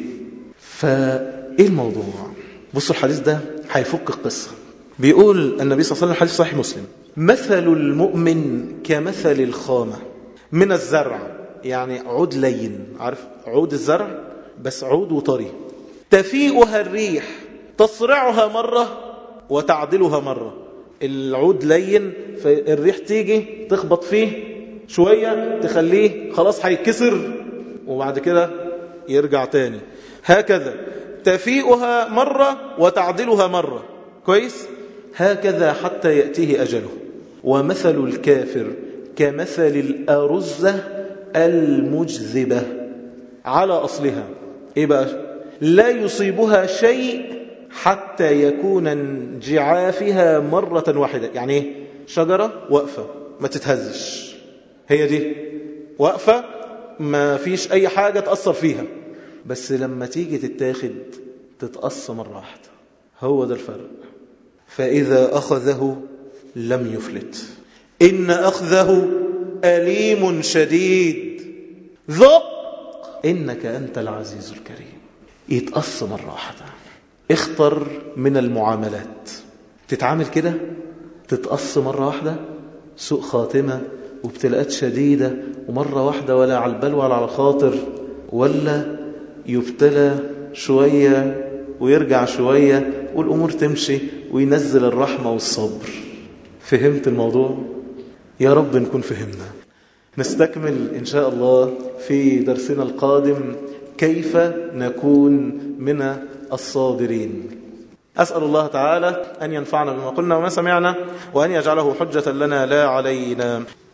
Speaker 1: فإيه الموضوع؟ بصوا الحديث ده هيفك القصة. بيقول النبي صلى الله عليه وسلم حديث صحيح مسلم: مثل المؤمن كمثل الخامة من الزرع، يعني عود لين، عارف عود الزرع بس عود وطري، تفيئها الريح تصرعها مرة وتعدلها مرة. العود لين فالريح تيجي تخبط فيه شوية تخليه خلاص هيكسر وبعد كده يرجع تاني. هكذا تفيئها مرة وتعدلها مرة. كويس؟ هكذا حتى يأتيه أجله. ومثل الكافر كمثل الأرزة المجذبة على أصلها. إيه بقى؟ لا يصيبها شيء حتى يكون انجعافها مرة واحدة. يعني إيه؟ شجرة واقفة ما تتهزش، هي دي واقفة ما فيش أي حاجة تأثر فيها، بس لما تيجي تتاخد تتقص مرة واحدة. هو ده الفرق. فإذا أخذه لم يفلت، إن أخذه أليم شديد، ذق إنك أنت العزيز الكريم. يتقص مرة واحدة. اختر من المعاملات، تتعامل كده تتقص مرة واحدة، سوء خاتمة وابتلاءات شديدة ومرة واحدة ولا على البال ولا على الخاطر، ولا يبتلى شوية ويرجع شوية والأمور تمشي وينزل الرحمة والصبر. فهمت الموضوع؟ يا رب نكون فهمنا. نستكمل إن شاء الله في درسنا القادم كيف نكون من الصابرين. أسأل الله تعالى أن ينفعنا بما قلنا وما سمعنا، وأن يجعله حجة لنا لا علينا.